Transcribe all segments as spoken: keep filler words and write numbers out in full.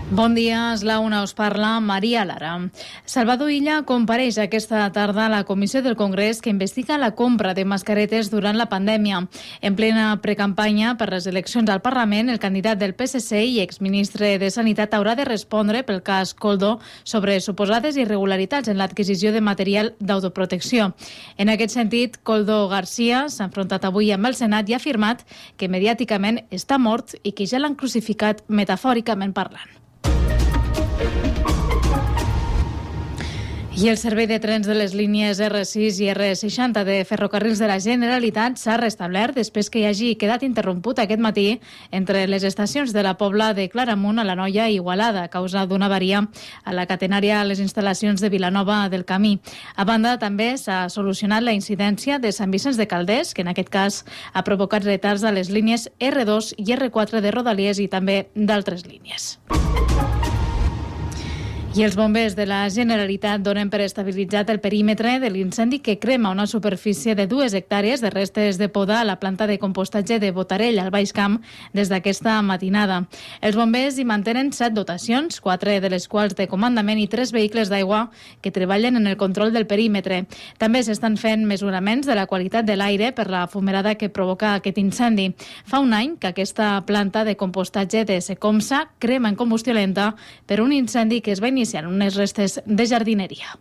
Bon dia, és la una, us parla Maria Lara. Salvador Illa compareix aquesta tarda a la Comissió del Congrés que investiga la compra de mascaretes durant la pandèmia. En plena precampanya per les eleccions al Parlament, el candidat del P S C i exministre de Sanitat haurà de respondre pel cas Koldo sobre suposades irregularitats en l'adquisició de material d'autoprotecció. En aquest sentit, Koldo García s'ha enfrontat avui amb el Senat i ha afirmat que mediàticament està mort i que ja l'han crucificat metafòricament parlant. I el servei de trens de les línies R sis i R seixanta de Ferrocarrils de la Generalitat s'ha restablert després que hi hagi quedat interromput aquest matí entre les estacions de la Pobla de Claramunt a l'Anoia i Igualada a causa d'una avaria a la catenària a les instal·lacions de Vilanova del Camí. A banda, també s'ha solucionat la incidència de Sant Vicenç de Calders, que en aquest cas ha provocat retards a les línies R dos i R quatre de Rodalies i també d'altres línies. I els bombers de la Generalitat donen per estabilitzat el perímetre de l'incendi que crema una superfície de dues hectàrees de restes de poda a la planta de compostatge de Botarell, al Baix Camp, des d'aquesta matinada. Els bombers hi mantenen set dotacions, quatre de les quals de comandament i tres vehicles d'aigua que treballen en el control del perímetre. També s'estan fent mesuraments de la qualitat de l'aire per la fumerada que provoca aquest incendi. Fa un any que aquesta planta de compostatge de Secomsa crema en combustió lenta per un incendi que es va iniciar en unes restes de jardineria.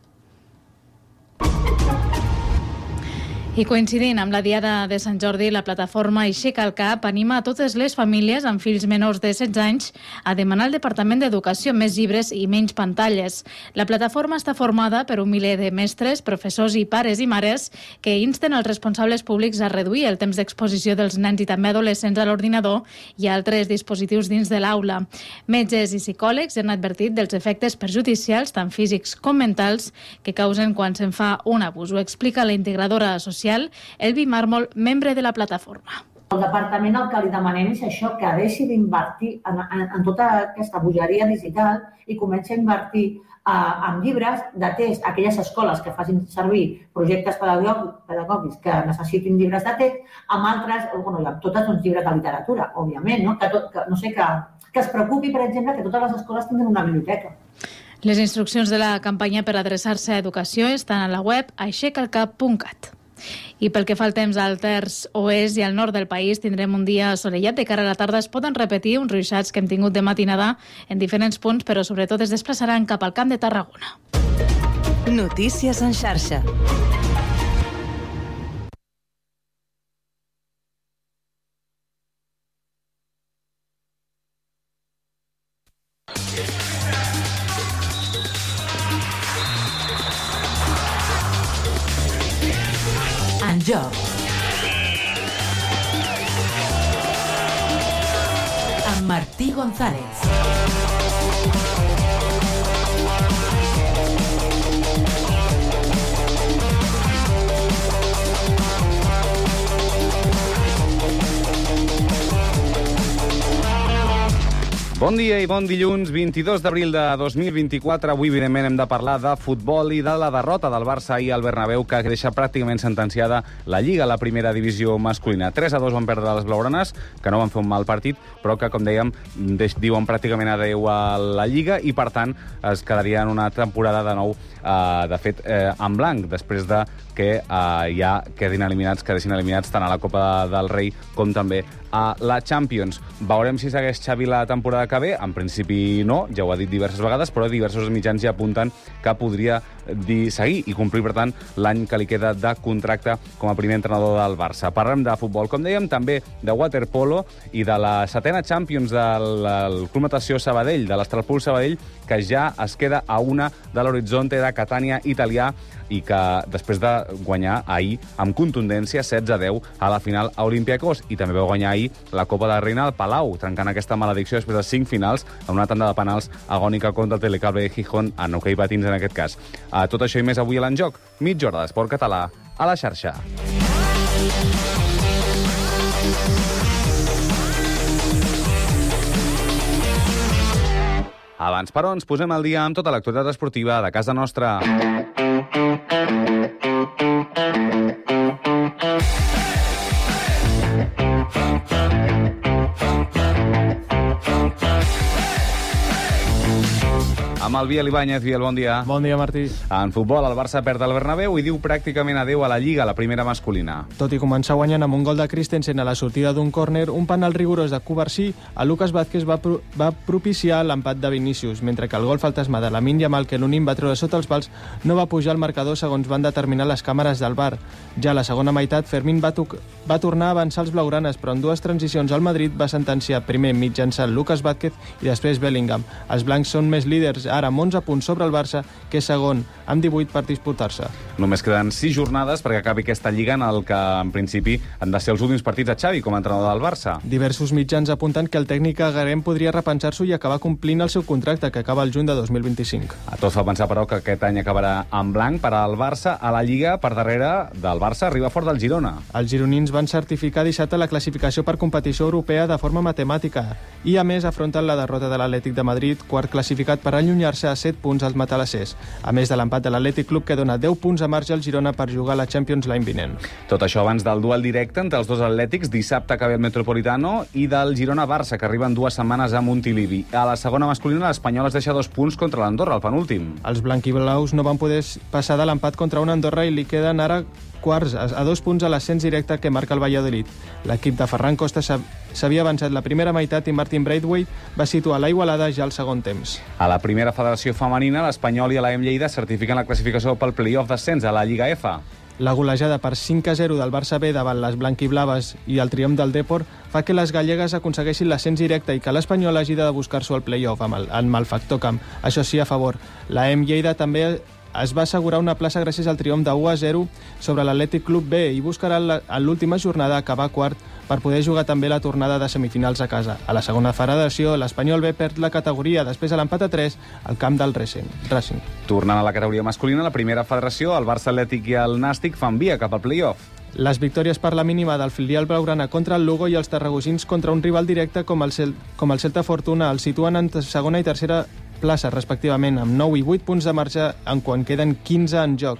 I coincidint amb la Diada de Sant Jordi, la plataforma Aixeca el Cap anima a totes les famílies amb fills menors de setze anys a demanar al Departament d'Educació més llibres i menys pantalles. La plataforma està formada per un miler de mestres, professors i pares i mares que insten els responsables públics a reduir el temps d'exposició dels nens i també adolescents a l'ordinador i a altres dispositius dins de l'aula. Metges i psicòlegs han advertit dels efectes perjudicials, tant físics com mentals, que causen quan se'n fa un abús. Ho explica la integradora social Elvi Mármol, membre de la plataforma. El departament el que li demanem és això, que deixi d'invertir en, en, en tota aquesta bogeria digital i comenci a invertir eh, en llibres de text, aquelles escoles que facin servir projectes pedagògics que necessitin llibres de text, amb altres, bueno, amb totes uns llibres de literatura, òbviament, no? Que, tot, que, no sé, que, que es preocupi, per exemple, que totes les escoles tinguin una biblioteca. Les instruccions de la campanya per adreçar-se a educació estan a la web aixecalcap punt cat. I pel que fa al temps al terç oest i al nord del país tindrem un dia assolellat. De cara a la tarda es poden repetir uns ruixats que hem tingut de matinada en diferents punts, però sobretot es desplaçaran cap al Camp de Tarragona. Notícies en xarxa. En joc. Amb Martí González. Bon dia i bon dilluns, vint-i-dos d'abril de dos mil vint-i-quatre. Avui, evidentment, hem de parlar de futbol i de la derrota del Barça ahir al Bernabéu, que deixa pràcticament sentenciada la Lliga a la primera divisió masculina. tres a dos van perdre les blaugranes, que no van fer un mal partit, però que, com dèiem, diuen pràcticament adeu a la Lliga i, per tant, es quedaria en una temporada de nou, eh, de fet, eh, en blanc, després de que eh, ja quedin eliminats, quedessin eliminats tant a la Copa del Rei com també a la Champions. Veurem si segueix Xavi la temporada que ve. En principi no, ja ho ha dit diverses vegades, però diversos mitjans ja apunten que podria dir seguir i complir, per tant, l'any que li queda de contracte com a primer entrenador del Barça. Parlem de futbol, com dèiem, també de waterpolo i de la setena Champions del Club Natació Sabadell, de l'Estralpool Sabadell, que ja es queda a una de l'Horizonte de Catània italià i que després de guanyar ahir amb contundència setze a deu a la final a Olympiacos, i també va guanyar ahir la Copa de la Reina al Palau, trencant aquesta maledicció després de cinc finals en una tanda de penals agònica contra el Telecable de Gijón, en hoquei patins en aquest cas. A tot això i més avui a l'Enjoc, mitja hora d'esport català a la xarxa. Abans, però, ens posem al dia amb tota l'actualitat esportiva de casa nostra. amb el Biel Ibáñez. Biel, bon dia. Bon dia, Martí. En futbol, el Barça perd al Bernabéu i diu pràcticament adeu a la Lliga, la primera masculina. Tot i començar guanyant amb un gol de Christensen a la sortida d'un córner, un penal rigorós de Cubarsí, a Lucas Vázquez va, pro va propiciar l'empat de Vinícius, mentre que el gol fantasma de Lamine Yamal, que l'Unim va treure sota els pals, no va pujar al marcador segons van determinar les càmeres del V A R. Ja a la segona meitat, Fermín va, va tornar a avançar els blaugranes, però en dues transicions al Madrid va sentenciar primer mitjançant Lucas Vázquez i després Bellingham. Els blancs són més líders, ara amb onze punts sobre el Barça, que és segon, amb divuit per disputar-se. Només queden sis jornades perquè acabi aquesta Lliga en el que, en principi, han de ser els últims partits a Xavi com a entrenador del Barça. Diversos mitjans apunten que el tècnic agarem podria repensar-s'ho i acabar complint el seu contracte, que acaba el juny de dos mil vint-i-cinc. A tot fa pensar, però, que aquest any acabarà en blanc per al Barça. A la Lliga, per darrere del Barça, arriba fort del Girona. Els gironins van certificar dissabte la classificació per competició europea de forma matemàtica i, a més, afronten la derrota de l'Atlètic de Madrid, quart classificat, per allunyar-se a set punts als matalassers. A més de l'empat de l'Atlètic Club, que dona deu punts a marge al Girona per jugar a la Champions l'any vinent. Tot això abans del duel directe entre els dos atlètics, dissabte que ve el Metropolitano, i del Girona-Barça, que arriben dues setmanes a Montilivi. A la segona masculina, l'Espanyol es deixa dos punts contra l'Andorra, el penúltim. Els blanquiblaus no van poder passar de l'empat contra un Andorra i li queden ara quarts, a dos punts a l'ascens directe que marca el Valladolid. L'equip de Ferran Costa s'havia avançat la primera meitat i Martin Braithwaite va situar la Igualada ja al segon temps. A la primera federació femenina, l'Espanyol i l'A E M Lleida certifiquen la classificació pel play-off d'ascens a la Lliga F. La golejada per cinc a zero del Barça B davant les blanquiblaves i el triomf del Depor fa que les gallegues aconsegueixin l'ascens directe i que l'Espanyol hagi de buscar-s'ho al play-off amb el, amb el factor camp. Això sí, a favor. La E M Lleida també es va assegurar una plaça gràcies al triomf de u a zero sobre l'Atlètic Club B i buscarà en l'última jornada acabar quart per poder jugar també la tornada de semifinals a casa. A la segona federació, l'Espanyol B perd la categoria després de l'empat a tres al camp del Racing. Tornant a la categoria masculina, la primera federació, el Barça Atlètic i el Nàstic fan via cap al play-off. Les victòries per la mínima del filial blaugrana contra el Lugo i els tarragosins contra un rival directe com el, Cel com el Celta Fortuna el situen en segona i tercera plaça, respectivament, amb nou i vuit punts de marge en quan queden quinze en joc.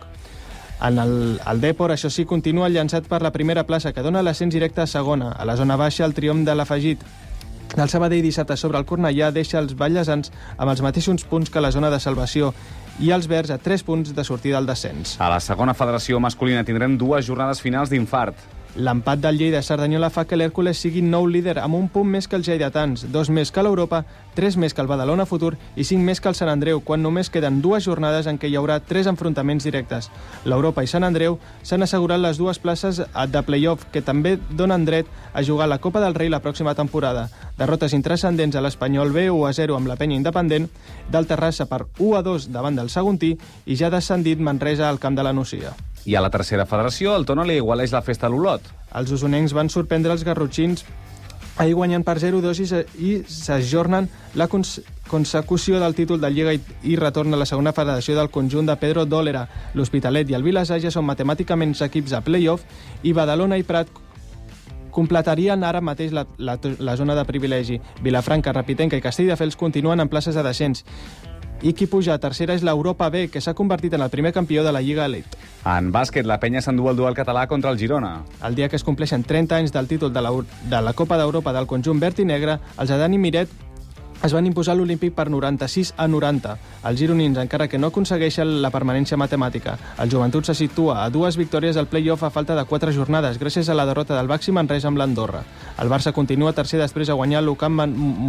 En el, el Depor, això sí, continua llançat per la primera plaça, que dona l'ascens directe a segona. A la zona baixa, el triomf de l'afegit del Sabadell dissabte sobre el Cornellà deixa els ballesans amb els mateixos punts que la zona de salvació i els verds a tres punts de sortida al descens. A la segona federació masculina tindrem dues jornades finals d'infart. L'empat del Lleida Cerdanyola fa que l'Hèrcules sigui nou líder amb un punt més que els lleidatans, dos més que l'Europa, tres més que el Badalona Futur i cinc més que el Sant Andreu, quan només queden dues jornades en què hi haurà tres enfrontaments directes. L'Europa i Sant Andreu s'han assegurat les dues places de play-off, que també donen dret a jugar la Copa del Rei la pròxima temporada. Derrotes intranscendents a l'Espanyol B, u a zero amb la Penya Independent, del Terrassa per u a dos davant del Saguntí i ja descendit Manresa al camp de la Nucia. I a la tercera federació, el Tona li igualeix la festa a l'Olot. Els usonencs van sorprendre els garrotxins ahir guanyant per zero a dos i s'ajornen la cons consecució del títol de Lliga i, i retorn a la segona federació del conjunt de Pedro Dólera. L'Hospitalet i el Vilassar ja són matemàticament equips a play-off i Badalona i Prat completarien ara mateix la, la, la zona de privilegi. Vilafranca, Rapitenca i Castelldefels continuen en places de descens. I qui puja a tercera és l'Europa B, que s'ha convertit en el primer campió de la Lliga Elite. En bàsquet, la Penya s'endú el duel català contra el Girona. El dia que es compleixen trenta anys del títol de la, de la Copa d'Europa del conjunt verd i negre, els Adani Miret es van imposar a l'Olímpic per noranta-sis a noranta. Els gironins, encara que no aconsegueixen la permanència matemàtica. El Joventut se situa a dues victòries del play-off a falta de quatre jornades, gràcies a la derrota del Baxi Manresa amb l'Andorra. El Barça continua tercer després de guanyar l'U Camp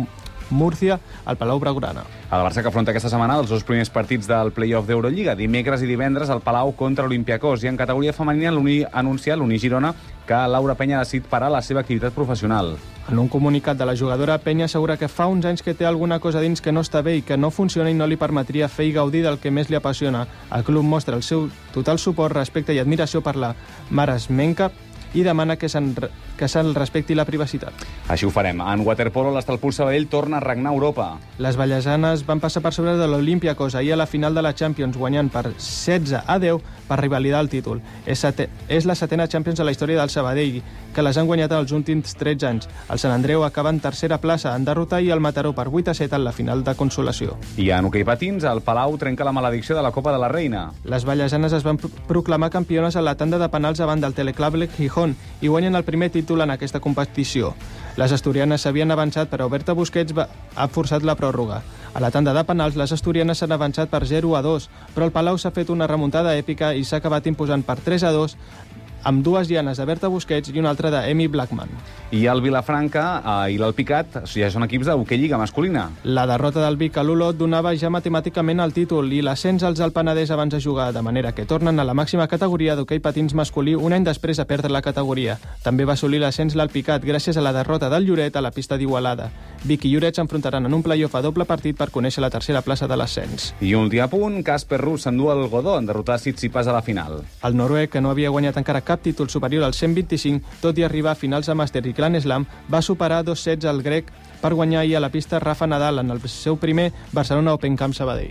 Múrcia al Palau Blaugrana. El Barça que afronta aquesta setmana els dos primers partits del play-off d'Eurolliga, dimecres i divendres al Palau contra l'Olympiacos, i en categoria femenina ha anunciat l'Uni Girona que Laura Penya ha decidit parar la seva activitat professional. En un comunicat de la jugadora, Penya assegura que fa uns anys que té alguna cosa dins que no està bé i que no funciona i no li permetria fer i gaudir del que més li apassiona. El club mostra el seu total suport, respecte i admiració per la maresmenca i demana que se'n que se'n respecti la privacitat. Així ho farem. En waterpolo, l'Estalpul Sabadell torna a regnar Europa. Les ballesanes van passar per sobre de l'Olympiacos ahir a la final de la Champions, guanyant per setze a deu per rivalidar el títol. És, sete, és la setena Champions de la història del Sabadell, que les han guanyat els últims tretze anys. El Sant Andreu acaba en tercera plaça, en derrotar i el Mataró per vuit a set en la final de consolació. I en hoquei patins, el Palau trenca la maledicció de la Copa de la Reina. Les ballesanes es van proclamar campiones a la tanda de penals davant del Teleclub Gijón i guanyen el primer títol en aquesta competició. Les asturianes s'havien avançat, però Berta Busquets va, ha forçat la pròrroga. A la tanda de penals, les asturianes s'han avançat per zero a dos, però el Palau s'ha fet una remuntada èpica i s'ha acabat imposant per tres a dos, amb dues dianes de Berta Busquets i una altra d'Emi Blackman. I el Vilafranca eh, i l'Alpicat ja són equips d'hoquei lliga masculina. La derrota del Vic a l'Olot donava ja matemàticament el títol i l'ascens als del Penedès abans de jugar, de manera que tornen a la màxima categoria d'hoquei patins masculí un any després de perdre la categoria. També va assolir l'ascens l'Alpicat gràcies a la derrota del Lloret a la pista d'Igualada. Vic i Lloret s'enfrontaran en un play-off a doble partit per conèixer la tercera plaça de l'ascens. I un últim punt, Casper Ruud s'endú el Godó en derrotar Tsitsipas a la final. El noruec, que no havia guanyat encara cap títol superior al cent vint-i-cinc, tot i arribar a finals de màster i Grand Slam, va superar dos sets al grec per guanyar ahir a la pista Rafa Nadal en el seu primer Barcelona Open Camp Sabadell.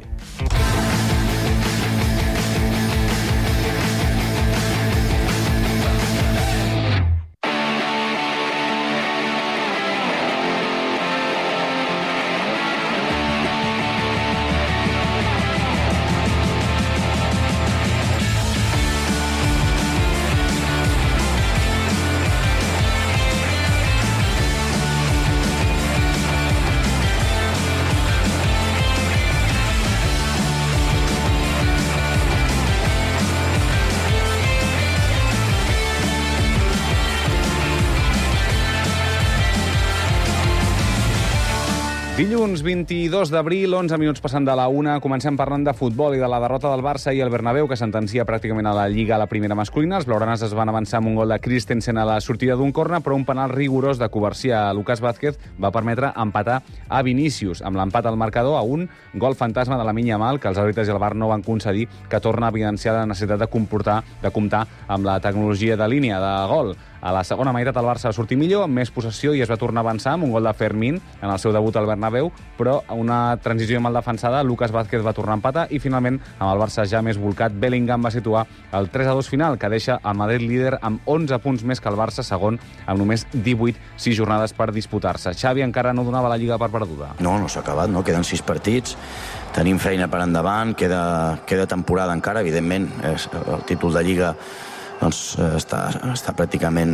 Dilluns vint-i-dos d'abril, onze minuts passant de la una, comencem parlant de futbol i de la derrota del Barça i el Bernabéu, que sentencia pràcticament a la Lliga a la primera masculina. Els blaugranes es van avançar amb un gol de Christensen a la sortida d'un corna, però un penal rigorós de Covarsí a Lucas Vázquez va permetre empatar a Vinícius. Amb l'empat al marcador a un, gol fantasma de la Yamal, que els àrbitres i el V A R no van concedir, que torna a evidenciar la necessitat de comportar, de comptar amb la tecnologia de línia de gol. A la segona meitat el Barça va sortir millor, amb més possessió, i es va tornar a avançar amb un gol de Fermín en el seu debut al Bernabéu, però a una transició mal defensada, Lucas Vázquez va tornar a empatar i finalment, amb el Barça ja més volcat, Bellingham va situar el tres a dos final, que deixa el Madrid líder amb onze punts més que el Barça, segon, amb només divuit, sis jornades per disputar-se. Xavi encara no donava la Lliga per perduda. No, no s'ha acabat, no? Queden sis partits, tenim feina per endavant, queda, queda temporada encara, evidentment, és, el títol de Lliga doncs, està, està pràcticament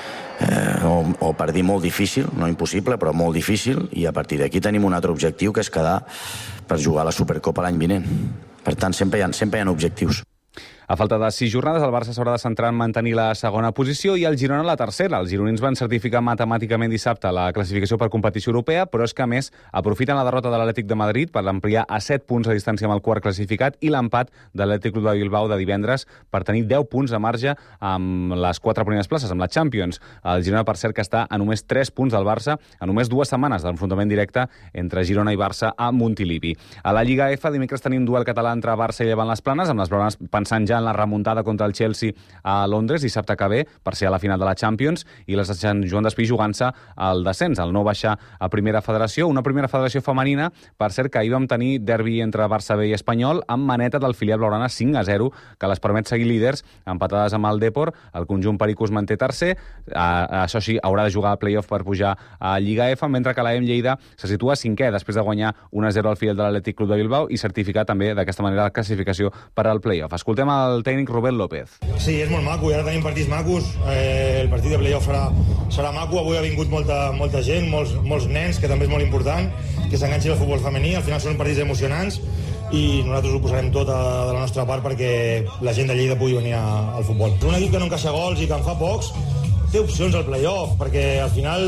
eh, o, o per dir molt difícil, no impossible, però molt difícil, i a partir d'aquí tenim un altre objectiu, que és quedar per jugar a la Supercopa l'any vinent. Per tant, sempre hi ha, sempre hi ha objectius. A falta de sis jornades, el Barça s'haurà de centrar en mantenir la segona posició i el Girona la tercera. Els gironins van certificar matemàticament dissabte la classificació per competició europea, però és que, a més, aprofiten la derrota de l'Atlètic de Madrid per ampliar a set punts a distància amb el quart classificat i l'empat de l'Atlètic Club de Bilbao de divendres per tenir deu punts de marge amb les quatre primeres places, amb la Champions. El Girona, per cert, que està a només tres punts del Barça, a només dues setmanes d'enfrontament directe entre Girona i Barça a Montilivi. A la Lliga F, dimecres tenim duel català entre Barça i Llevant les Planes, amb les blaugranes pensant ja en la remuntada contra el Chelsea a Londres dissabte que ve per ser a la final de la Champions, i les de Sant Joan d'Espí jugant-se al descens, al no baixar a primera federació, una primera federació femenina, per cert, que ahir vam tenir derbi entre Barça B i Espanyol amb maneta del filial blaugrana cinc a zero, que les permet seguir líders, empatades amb el Depor. El conjunt pericos manté tercer, a, això sí, haurà de jugar a play-off per pujar a Lliga F, mentre que la E M Lleida se situa cinquè després de guanyar un a zero al filial de l'Atlètic Club de Bilbao i certificar també d'aquesta manera la classificació per al play-off. Escoltem el tècnic Rubén López. Sí, és molt maco, i ara tenim partits macos, eh, el partit de play-off serà, serà maco, avui ha vingut molta, molta gent, molts, molts nens, que també és molt important, que s'enganxin al futbol femení, al final són partits emocionants i nosaltres ho posarem tot a, de la nostra part perquè la gent de Lleida pugui venir a, al futbol. Un equip que no encaixa gols i que en fa pocs, té opcions al play-off, perquè al final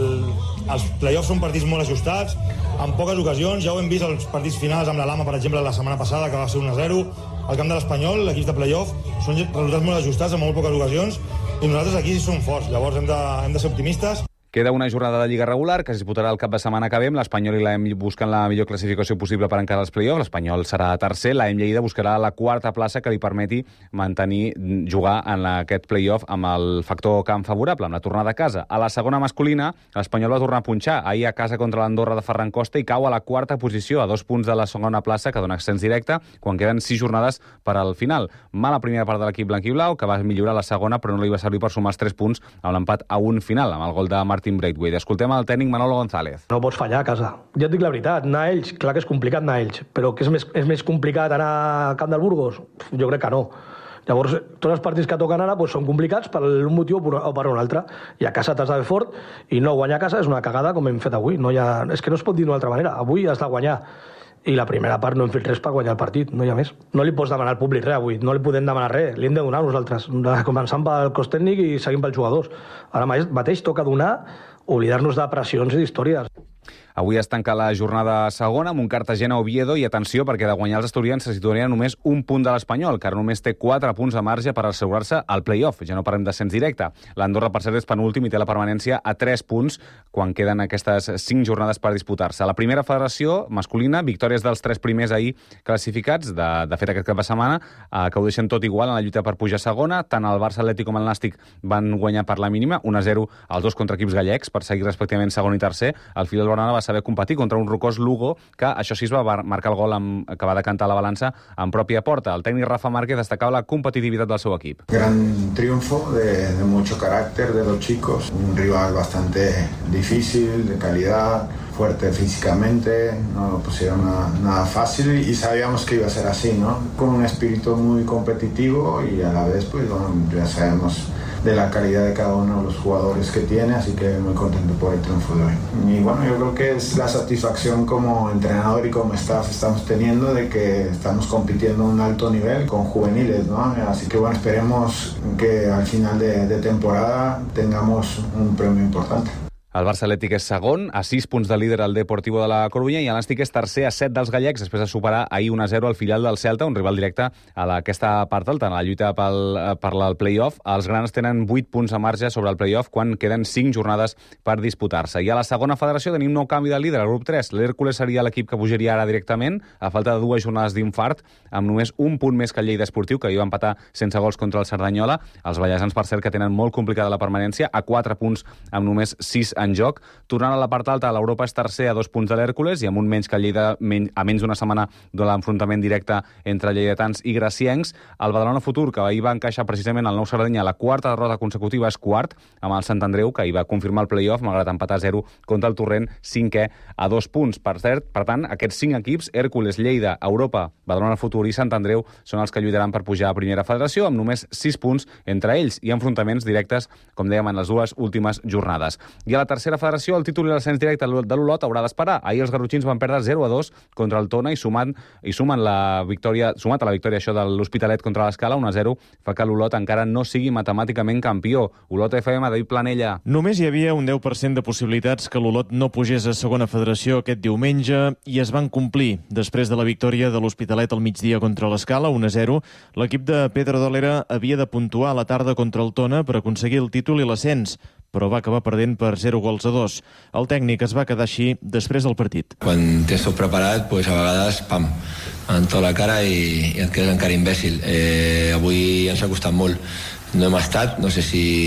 els play-offs són partits molt ajustats, en poques ocasions, ja ho hem vist als partits finals amb la Lama, per exemple, la setmana passada, que va ser un a zero, al camp de l'Espanyol, l'equip de play-off, són resultats molt ajustats en molt poques ocasions, i nosaltres aquí som forts, llavors hem de, hem de ser optimistes. Queda una jornada de Lliga regular que es disputarà el cap de setmana que ve, amb l'Espanyol i l'A E M busquen la millor classificació possible per encarar els play-offs. L'Espanyol serà tercer, l'A E M Lleida buscarà la quarta plaça que li permeti mantenir, jugar en aquest play-off amb el factor camp favorable, amb la tornada a casa. A la segona masculina, l'Espanyol va tornar a punxar ahir a casa contra l'Andorra de Ferran Costa i cau a la quarta posició, a dos punts de la segona plaça, que dona accés directe, quan queden sis jornades per al final. Mala primera part de l'equip blanquiblau, que va millorar la segona, però no li va servir per sumar els tres punts amb l'empat a un final, amb el gol de Martín Braithwaite. Escoltem el tècnic Manolo González. No pots fallar a casa. Ja et dic la veritat, anar a ells, clar que és complicat anar a ells, però que és més, és més complicat anar al camp del Burgos? Jo crec que no. Llavors, tots els partits que toquen ara pues, són complicats per un motiu o per un altre. I a casa t'has de fer fort, i no guanyar a casa és una cagada com hem fet avui. No hi ha... És que no es pot dir d'una altra manera. Avui has de guanyar. i la primera part no hem fet res per guanyar el partit, no hi ha més. No li pots demanar al públic res avui, no li podem demanar res, li hem de donar nosaltres, començant pel cos tècnic i seguint pels jugadors. Ara mateix toca donar, oblidar-nos de pressions i d'històries. Avui es tanca la jornada segona amb un Cartagena-Oviedo i atenció perquè de guanyar els asturians se situaria només un punt de l'Espanyol, que ara només té quatre punts de marge per assegurar-se al play-off. Ja no parlem d'ascens directe. L'Andorra, per cert, és penúltim i té la permanència a tres punts quan queden aquestes cinc jornades per disputar-se. La primera federació masculina, victòries dels tres primers ahir classificats, de, de fet aquest cap de setmana, eh, que ho deixen tot igual en la lluita per pujar a segona. Tant el Barça Atlètic com el Nàstic van guanyar per la mínima, un a zero els dos contra equips gallecs, per seguir respectivament segon i tercer. El Filial Blaugrana va saber competir contra un rocós Lugo, que això sí es va marcar el gol amb, que va decantar la balança en pròpia porta. El tècnic Rafa Márquez destacava la competitivitat del seu equip. Gran triunfo de, de mucho carácter de los chicos, un rival bastante difícil, de calidad, fuerte físicamente, no lo pusieron nada, nada fácil y sabíamos que iba a ser así, ¿no? Con un espíritu muy competitivo y a la vez, pues bueno, ya sabemos de la calidad de cada uno de los jugadores que tiene, así que muy contento por el triunfo de hoy. Y bueno, yo creo que es la satisfacción como entrenador y como staff estamos teniendo de que estamos compitiendo a un alto nivel con juveniles, ¿no? Así que bueno, esperemos que al final de, de temporada tengamos un premio importante. El Barça Atlètic és segon, a sis punts de líder al Deportivo de la Corunya, i el Nàstic és tercer a set dels gallecs, després de superar ahir un a zero al filial del Celta, un rival directe a la, aquesta part alta, a la lluita pel, per el play-off. Els grans tenen vuit punts a marge sobre el play-off quan queden cinc jornades per disputar-se. I a la segona federació tenim nou canvi de líder, al grup tres. L'Hèrcules seria l'equip que pujaria ara directament, a falta de dues jornades d'infart, amb només un punt més que el Lleida Esportiu, que hi va empatar sense gols contra el Cerdanyola. Els ballesans, per cert, que tenen molt complicada la permanència, a quatre punts amb només sis en joc. Tornant a la part alta, l'Europa és tercer a dos punts de l'Hèrcules i amb un menys que el Lleida, a menys d'una setmana de l'enfrontament directe entre lleidatans i graciencs. El Badalona Futur, que ahir va encaixar precisament el Nou Sardenya, la quarta derrota consecutiva, és quart, amb el Sant Andreu, que ahir va confirmar el play-off, malgrat empatar a zero contra el Torrent, cinquè a dos punts. Per cert, per tant, aquests cinc equips, Hèrcules, Lleida, Europa, Badalona Futur i Sant Andreu, són els que lluitaran per pujar a primera federació, amb només sis punts entre ells i enfrontaments directes, com dèiem, en les dues últimes jornades. I a la tercera federació, el títol i l'ascens directe de l'Olot haurà d'esperar. Ahir els garrotxins van perdre zero a dos contra el Tona i sumant i sumen la victòria, sumat a la victòria això de l'Hospitalet contra l'Escala, un a zero, fa que l'Olot encara no sigui matemàticament campió. Olot F M, David Planella. Només hi havia un deu per cent de possibilitats que l'Olot no pugés a segona federació aquest diumenge i es van complir. Després de la victòria de l'Hospitalet al migdia contra l'Escala, un a zero, l'equip de Pedro Dolera havia de puntuar a la tarda contra el Tona per aconseguir el títol i l'ascens, però va acabar perdent per zero gols a dos. El tècnic es va quedar així després del partit. Quan tens tot preparat, pues a vegades, pam, en tota la cara i, i et quedes encara imbècil. Eh, avui ens ha costat molt. No hem estat, no sé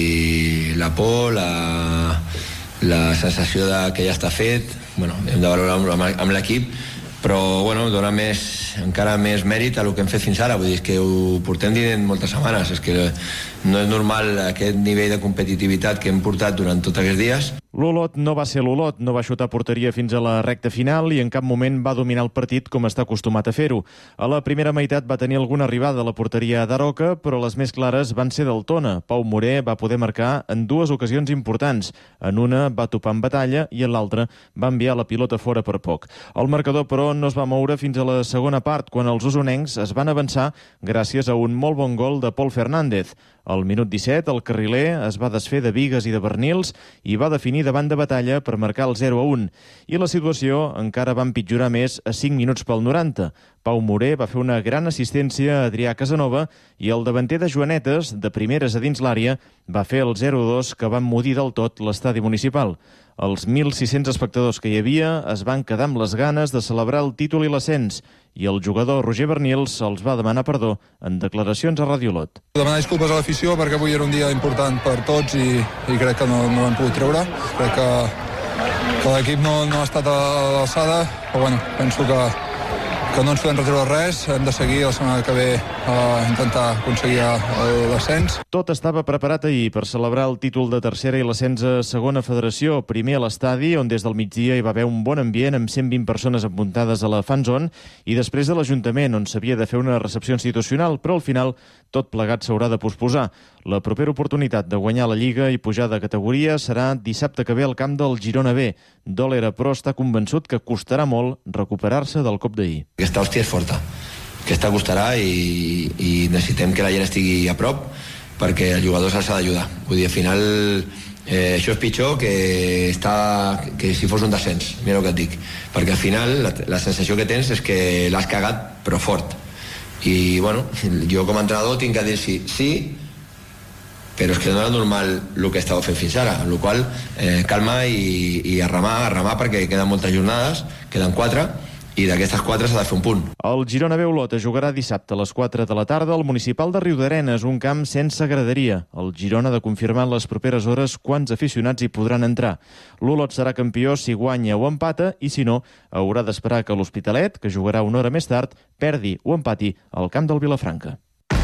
si la por, la, la sensació de que ja està fet, bueno, hem de valorar amb, amb l'equip, però bueno, dona més, encara més mèrit a el que hem fet fins ara. Vull dir que ho portem dient moltes setmanes. És que no és normal aquest nivell de competitivitat que hem portat durant tots aquests dies. L'Olot no va ser l'Olot, no va xutar porteria fins a la recta final i en cap moment va dominar el partit com està acostumat a fer-ho. A la primera meitat va tenir alguna arribada a la porteria d'Aroca, però les més clares van ser del Tona. Pau Moré va poder marcar en dues ocasions importants. En una va topar en batalla i en l'altra va enviar la pilota fora per poc. El marcador, però, no es va moure fins a la segona part, quan els usonencs es van avançar gràcies a un molt bon gol de Pol Fernández. Al minut disset, el carriler es va desfer de bigues i de bernils i va definir davant de batalla per marcar el zero a un. I la situació encara va empitjorar més a cinc minuts pel noranta. Pau Moré va fer una gran assistència a Adrià Casanova i el davanter de Joanetes, de primeres a dins l'àrea, va fer el zero a dos que va emmudir del tot l'estadi municipal. Els mil sis-cents espectadors que hi havia es van quedar amb les ganes de celebrar el títol i l'ascens i el jugador Roger Bernils els va demanar perdó en declaracions a Radio Olot. Demanar disculpes a l'afició perquè avui era un dia important per tots i, i crec que no, no l'hem pogut treure. Crec que, que l'equip no, no ha estat a l'alçada, però bueno, penso que, que no ens podem retreure res, hem de seguir la setmana que ve a intentar aconseguir l'ascens. Tot estava preparat ahir per celebrar el títol de tercera i l'ascens a segona federació. Primer a l'estadi, on des del migdia hi va haver un bon ambient amb cent vint persones apuntades a la fan zone, i després de l'Ajuntament, on s'havia de fer una recepció institucional, però al final tot plegat s'haurà de posposar. La propera oportunitat de guanyar la Lliga i pujar de categoria serà dissabte que ve al camp del Girona B. Dòlera, però, està convençut que costarà molt recuperar-se del cop d'ahir. Aquesta hòstia és forta, aquesta costarà i, i necessitem que la gent estigui a prop perquè el jugador se'ls ha d'ajudar. Vull dir, al final eh, això és pitjor que, estar, que si fos un descens, mira el que et dic, perquè al final la, la sensació que tens és que l'has cagat però fort. I bueno, jo com a entrenador tinc que dir sí, sí, però és que no era normal el que estava fent fins ara, amb la qual eh, calma i, i a remar, a remar perquè queden moltes jornades, queden quatre, i d'aquestes quatre s'ha de fer un punt. El Girona B Olot jugarà dissabte a les quatre de la tarda al municipal de Riudarenes, un camp sense graderia. El Girona ha de confirmar en les properes hores quants aficionats hi podran entrar. L'Olot serà campió si guanya o empata i, si no, haurà d'esperar que l'Hospitalet, que jugarà una hora més tard, perdi o empati al camp del Vilafranca.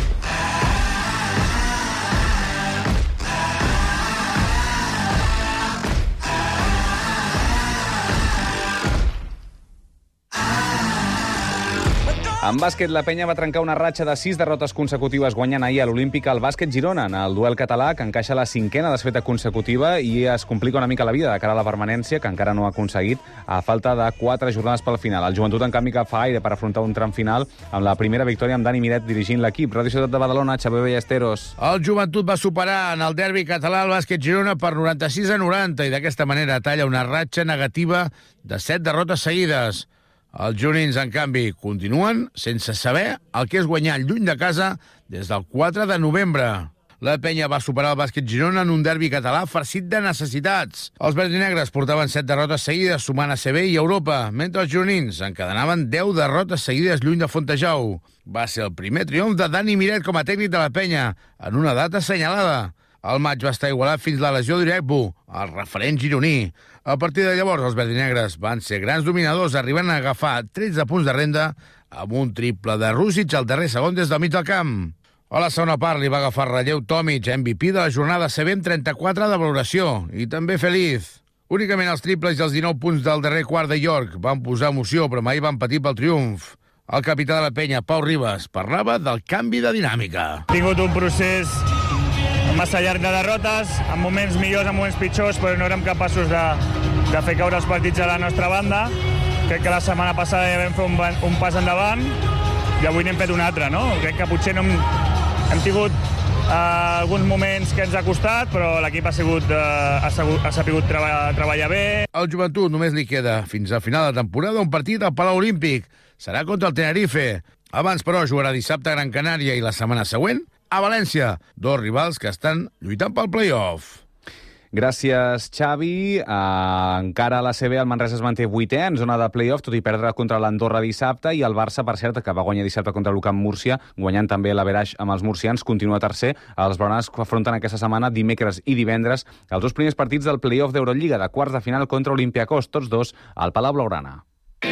En bàsquet, la penya va trencar una ratxa de sis derrotes consecutives guanyant ahir a l'Olímpica el bàsquet Girona, en el duel català, que encaixa la cinquena desfeta consecutiva i es complica una mica la vida de cara a la permanència, que encara no ha aconseguit, a falta de quatre jornades pel final. El Joventut, en canvi, que fa aire per afrontar un tram final amb la primera victòria amb Dani Miret dirigint l'equip. Ràdio Ciutat de Badalona, Xavier Ballesteros. El Joventut va superar en el derbi català el bàsquet Girona per noranta-sis a noranta i d'aquesta manera talla una ratxa negativa de set derrotes seguides. Els junins, en canvi, continuen sense saber el que és guanyar lluny de casa des del quatre de novembre. La penya va superar el bàsquet Girona en un derbi català farcit de necessitats. Els verdinegres portaven set derrotes seguides sumant a C B i Europa, mentre els junins encadenaven deu derrotes seguides lluny de Fontejau. Va ser el primer triomf de Dani Miret com a tècnic de la penya en una data assenyalada. El maig va estar igualat fins la lesió d'Irecbu, el referent gironí. A partir de llavors, els verdinegres van ser grans dominadors, arribant a agafar tretze punts de renda amb un triple de Rússic al darrer segon des del mig del camp. A la segona part li va agafar relleu Tomic, M V P de la jornada C B amb trenta-quatre de valoració, i també Feliz. Únicament els triples i els dinou punts del darrer quart de York van posar emoció, però mai van patir pel triomf. El capità de la penya, Pau Ribas, parlava del canvi de dinàmica. He tingut un procés massa llarg de derrotes, en moments millors, en moments pitjors, però no érem capaços de, de fer caure els partits a la nostra banda. Crec que la setmana passada ja vam fer un, un pas endavant i avui n'hem fet un altre, no? Crec que potser no hem, hem tingut uh, alguns moments que ens ha costat, però l'equip ha, sigut, uh, ha, segut, ha sabut treballar, treballar bé. Al Joventut només li queda fins al final de temporada un partit al Palau Olímpic. Serà contra el Tenerife. Abans, però, jugarà dissabte a Gran Canària i la setmana següent a València, dos rivals que estan lluitant pel play-off. Gràcies, Xavi. Uh, encara a la C B el Manresa es manté vuitè en zona de play-off, tot i perdre contra l'Andorra dissabte, i el Barça, per cert, que va guanyar dissabte contra l'U C A M Múrcia, guanyant també l'averaix amb els murcians, continua tercer. Els blaugranes afronten aquesta setmana, dimecres i divendres, els dos primers partits del play-off d'Eurolliga, de quarts de final contra Olympiacos, tots dos al Palau Blaugrana.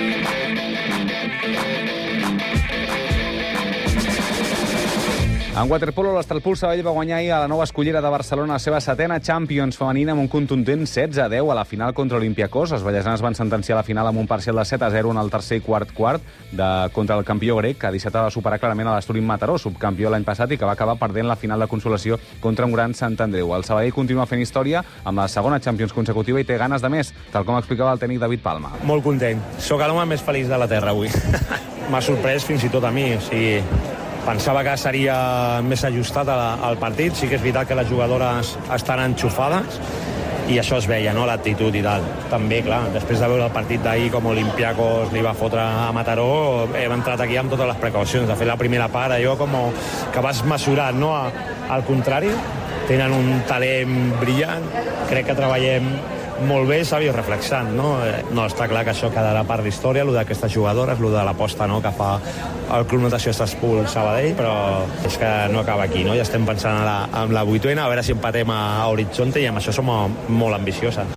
En waterpolo, l'Estalpul Sabadell va guanyar ahir a la nova escollera de Barcelona la seva setena Champions femenina amb un contundent setze a deu a la final contra Olympiacos. Els vallesanes van sentenciar la final amb un parcial de set a zero en el tercer i quart quart de, contra el campió grec, que dissabte va superar clarament a l'Esturín Mataró, subcampió l'any passat, i que va acabar perdent la final de consolació contra un gran Sant Andreu. El Sabadell continua fent història amb la segona Champions consecutiva i té ganes de més, tal com explicava el tècnic David Palma. Molt content. Soc l'home més feliç de la terra avui. M'ha sorprès fins i tot a mi, o sigui... Pensava que seria més ajustat al partit. Sí que és veritat que les jugadores estan enxufades i això es veia, no?, l'actitud i tal. També, clar, després de veure el partit d'ahir com Olympiacos li va fotre a Mataró, hem entrat aquí amb totes les precaucions. De fer la primera part, allò com que vas mesurat, no? Al contrari, tenen un talent brillant. Crec que treballem molt bé, s'ha vist reflexant, no? No, està clar que això quedarà part d'història, allò d'aquestes jugadores, allò de l'aposta, no?, que fa el Club Natació Estalpul Sabadell, però és que no acaba aquí, no? Ja estem pensant en la, en la vuitena, a veure si empatem a Horizonte, i amb això som molt ambicioses.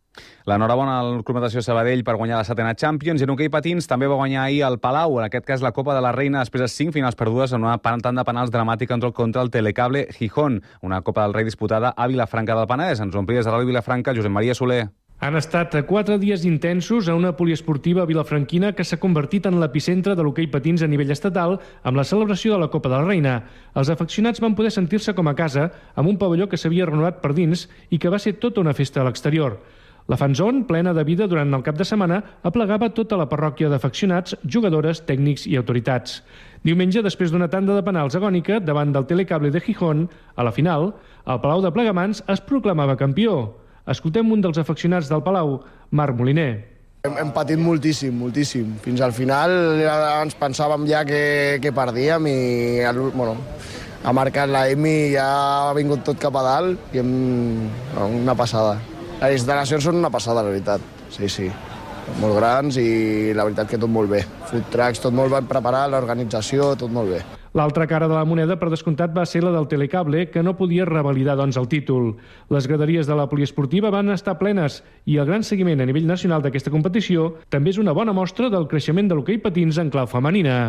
L'enhorabona al Club Natació Sabadell per guanyar la setena Champions, i en hoquei patins també va guanyar ahir el Palau, en aquest cas la Copa de la Reina, després de cinc finals perdudes en una tanda de penals dramàtica contra el Telecable Gijón, una Copa del Rei disputada a Vilafranca del Penedès. Ens ho amplia des de Ràdio Vilafranca, Josep Maria Soler. Han estat quatre dies intensos a una poliesportiva vilafranquina que s'ha convertit en l'epicentre de l'hoquei patins a nivell estatal amb la celebració de la Copa de la Reina. Els afeccionats van poder sentir-se com a casa amb un pavelló que s'havia renovat per dins i que va ser tota una festa a l'exterior. La fanzone, plena de vida durant el cap de setmana, aplegava tota la parròquia d'afeccionats, jugadores, tècnics i autoritats. Diumenge, després d'una tanda de penals agònica davant del Telecable de Gijón, a la final, el Palau de Plegamans es proclamava campió. Escoltem un dels afeccionats del Palau, Marc Moliner. Hem, hem patit moltíssim, moltíssim. Fins al final ens pensàvem ja que, que perdíem i bueno, ha marcat la Emi i ja ha vingut tot cap a dalt i hem... una passada. Les instal·lacions són una passada, la veritat. Sí, sí. Molt grans i la veritat que tot molt bé. Food trucks, tot molt ben preparat, l'organització, tot molt bé. L'altra cara de la moneda, per descomptat, va ser la del Telecable, que no podia revalidar doncs, el títol. Les graderies de la poliesportiva van estar plenes i el gran seguiment a nivell nacional d'aquesta competició també és una bona mostra del creixement de l'hoquei patins en clau femenina.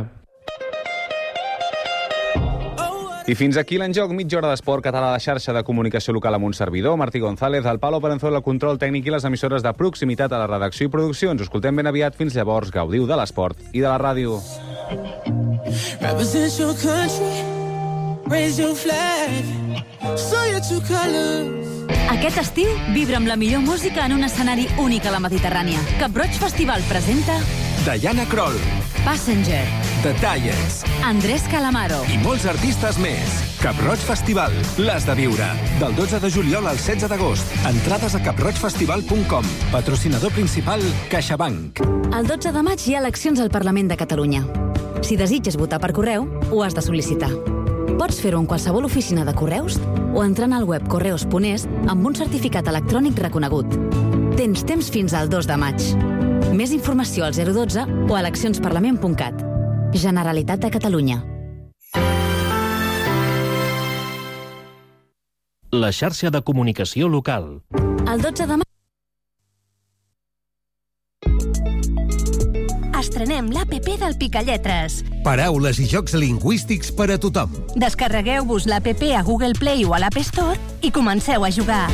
I fins aquí l'enjoc, mitja hora d'esport català de xarxa de comunicació local amb un servidor, Martí González, el Pablo Parenzuela, el control tècnic i les emissores de proximitat a la redacció i producció. Ens escoltem ben aviat. Fins llavors, gaudiu de l'esport i de la ràdio. Represent your country, raise your flag, show your true colors. Aquest estiu, vibra amb la millor música en un escenari únic a la Mediterrània. Cap Roig Festival presenta Diana Kroll, Passenger, The Tallers, Andrés Calamaro i molts artistes més. Cap Roig Festival, l'has de viure. Del dotze de juliol al setze d'agost. Entrades a cap roig festival punt com. Patrocinador principal, CaixaBank. El dotze de maig hi ha eleccions al Parlament de Catalunya. Si desitges votar per correu, ho has de sol·licitar. Pots fer-ho en qualsevol oficina de correus o entrant al web correus punt es amb un certificat electrònic reconegut. Tens temps fins al dos de maig. Més informació al zero dotze o a eleccions parlament punt cat. Generalitat de Catalunya. La xarxa de comunicació local. El dotze de maig estrenem l'A P P del Picalletres. Paraules i jocs lingüístics per a tothom. Descarregueu-vos l'A P P a Google Play o a l'App Store i comenceu a jugar.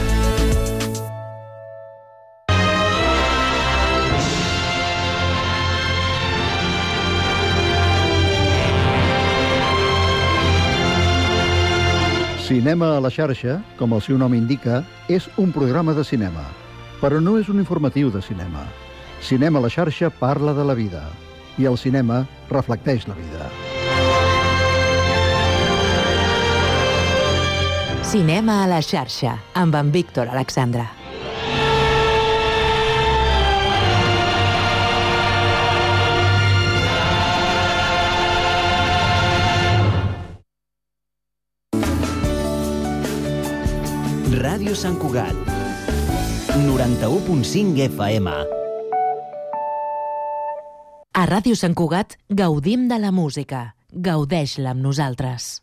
Cinema a la xarxa, com el seu nom indica, és un programa de cinema, però no és un informatiu de cinema. Cinema a la xarxa parla de la vida, i el cinema reflecteix la vida. Cinema a la xarxa, amb en Víctor Alexandra. Ràdio Sant Cugat, noranta-u punt cinc F M. A Ràdio Sant Cugat gaudim de la música. Gaudeix-la amb nosaltres.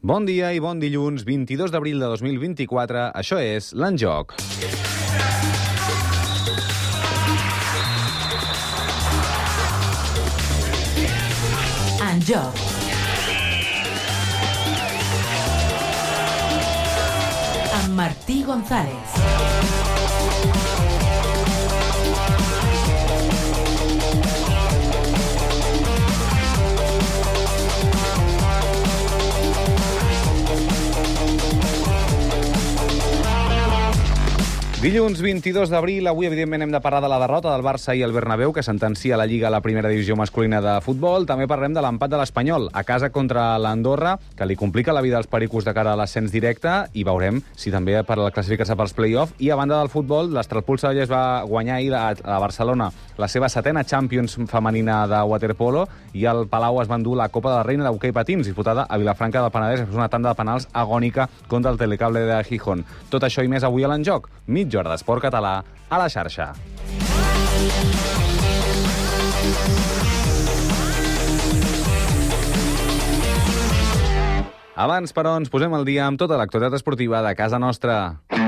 Bon dia i bon dilluns, vint-i-dos d'abril de dos mil vint-i-quatre. Això és l'En Joc. En Joc. Amb Martí González. Dilluns vint-i-dos d'abril, avui evidentment hem de parlar de la derrota del Barça i el Bernabéu, que sentencia la Lliga a la primera divisió masculina de futbol. També parlem de l'empat de l'Espanyol a casa contra l'Andorra, que li complica la vida als pericos de cara a l'ascens directe, i veurem si també per la classificació pels play-off. I a banda del futbol, l'Estralpul Sabadell va guanyar ahir a Barcelona la seva setena Champions femenina de waterpolo, i al Palau es va endur la Copa de la Reina d'hoquei patins, disputada a Vilafranca del Penedès, és una tanda de penals agònica contra el Telecable de Gijón. Tot això i més avui a l'En Joc. Mitja hora d'esport català a la xarxa. Abans, però, ens posem al dia amb tota l'actualitat esportiva de casa nostra.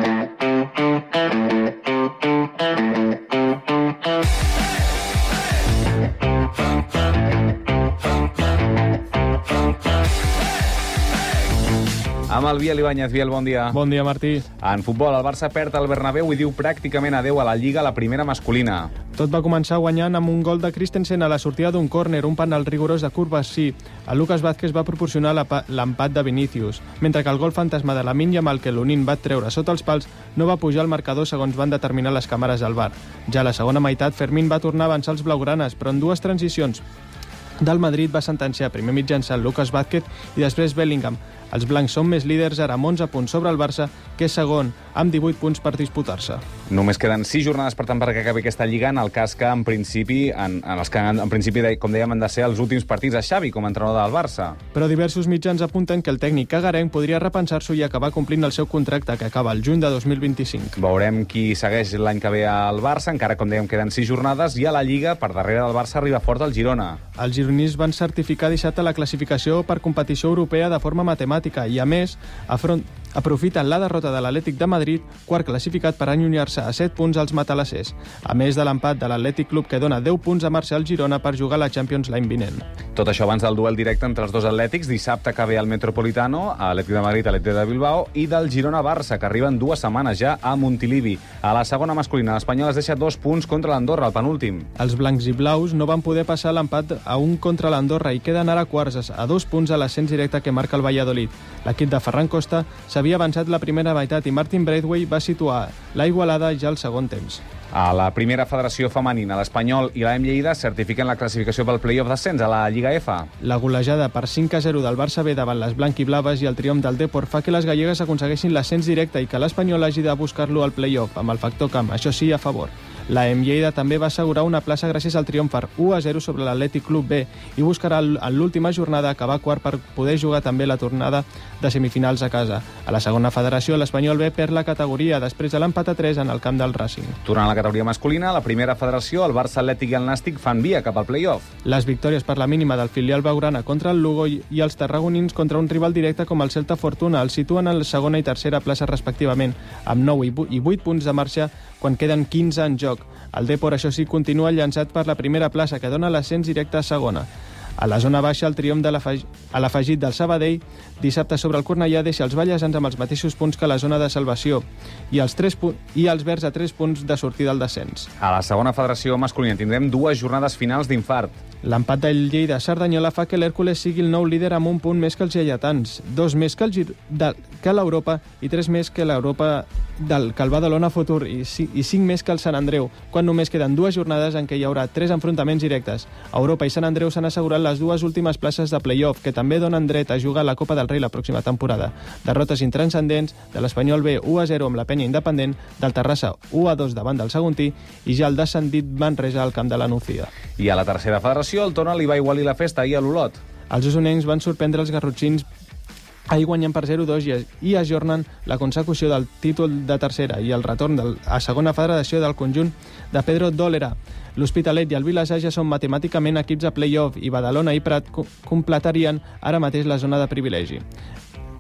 Amb el Biel Ibáñez. Biel, bon dia. Bon dia, Martí. En futbol, el Barça perd al Bernabéu i diu pràcticament adeu a la Lliga, la primera masculina. Tot va començar guanyant amb un gol de Christensen a la sortida d'un córner, un penal rigorós de curves, sí. El Lucas Vázquez va proporcionar l'empat de Vinícius, mentre que el gol fantasma de Lamine Yamal, que l'Unín va treure sota els pals, no va pujar al marcador segons van determinar les càmeres del V A R. Ja a la segona meitat, Fermín va tornar a avançar els blaugranes, però en dues transicions del Madrid va sentenciar primer mitjançant Lucas Vázquez i després Bellingham. Els blancs són més líders ara amb onze punts sobre el Barça, que és segon, amb divuit punts per disputar-se. Només queden sis jornades, per tant, perquè acabi aquesta Lliga, en el cas que, en principi, en, en els que, en principi, com dèiem, han de ser els últims partits a Xavi, com a entrenador del Barça. Però diversos mitjans apunten que el tècnic cagarenc podria repensar-s'ho i acabar complint el seu contracte, que acaba el juny de dos mil vint-i-cinc. Veurem qui segueix l'any que ve al Barça, encara, com dèiem, queden sis jornades, i a la Lliga, per darrere del Barça, arriba fort el Girona. Els gironins van certificar dissabte la classificació per competició europea de forma matemàtica i, a més, afront... aprofiten la derrota de l'Atlètic de Madrid, quart classificat, per allunyar-se a set punts als matalassers, a més de l'empat de l'Atlètic Club, que dona deu punts a Marcel Girona per jugar a la Champions l'any vinent. Tot això abans del duel directe entre els dos atlètics, dissabte que ve al Metropolitano, a Atlètic de Madrid, Atlètic de Bilbao, i del Girona-Barça, que arriben dues setmanes ja a Montilivi. A la segona masculina, l'Espanyol es deixa dos punts contra l'Andorra, el penúltim. Els blancs i blaus no van poder passar l'empat a un contra l'Andorra i queden ara quarts, a dos punts a l'ascens directe que marca el Valladolid. L'equip de Ferran Costa s'havia avançat la primera meitat i Martin Braithwaite va situar la Igualada ja al segon temps. A la primera federació femenina, l'Espanyol i l'A M Lleida certifiquen la classificació pel play-off d'ascens a la Lliga F. La golejada per cinc a zero del Barça B davant les blanquiblaves i el triomf del Depor fa que les gallegues aconsegueixin l'ascens directe i que l'Espanyol hagi de buscar-lo al play-off, amb el factor camp, això sí, a favor. La M Lleida també va assegurar una plaça gràcies al triomf per u a zero sobre l'Atlètic Club B i buscarà en l'última jornada acabar quart per poder jugar també la tornada de semifinals a casa. A la segona federació, l'Espanyol B perd la categoria després de l'empat a tres en el camp del Racing. Tornant a la categoria masculina, la primera federació, el Barça Atlètic i el Nàstic fan via cap al play-off. Les victòries per la mínima del filial blaugrana contra el Lugo i els tarragonins contra un rival directe com el Celta Fortuna els situen en la segona i tercera plaça respectivament, amb nou i vuit punts de marxa quan queden quinze en joc. El Depor, això sí, continua llançat per la primera plaça, que dona l'ascens directe a segona. A la zona baixa, el triomf de l'afegit del Sabadell dissabte sobre el Cornellà deixa els ballesans amb els mateixos punts que la zona de salvació i els, tres i els verds a tres punts de sortir del descens. A la segona federació masculina tindrem dues jornades finals d'infart. L'empat del Lleida-Cerdanyola fa que l'Hèrcules sigui el nou líder amb un punt més que els lleidatans, dos més que l'Europa i tres més que l'Europa del que el Badalona Futur i, i cinc més que el Sant Andreu, quan només queden dues jornades en què hi haurà tres enfrontaments directes. Europa i Sant Andreu s'han assegurat les dues últimes places de play-off, que també donen dret a jugar a la Copa del Rei la pròxima temporada. Derrotes intranscendents de l'Espanyol B u a zero amb la Penya Independent, del Terrassa u a dos davant del Saguntí i ja el descendit Manresa al camp de la Nucía. I a la tercera federació, el Tona li va igualir la festa ahir a l'Olot. Els usonencs van sorprendre els garrotxins ahir guanyen per zero dos i ajornen la consecució del títol de tercera i el retorn del, a segona federació del conjunt de Pedro Dólera. L'Hospitalet i el Vilassar ja són matemàticament equips a play-off i Badalona i Prat completarien ara mateix la zona de privilegi.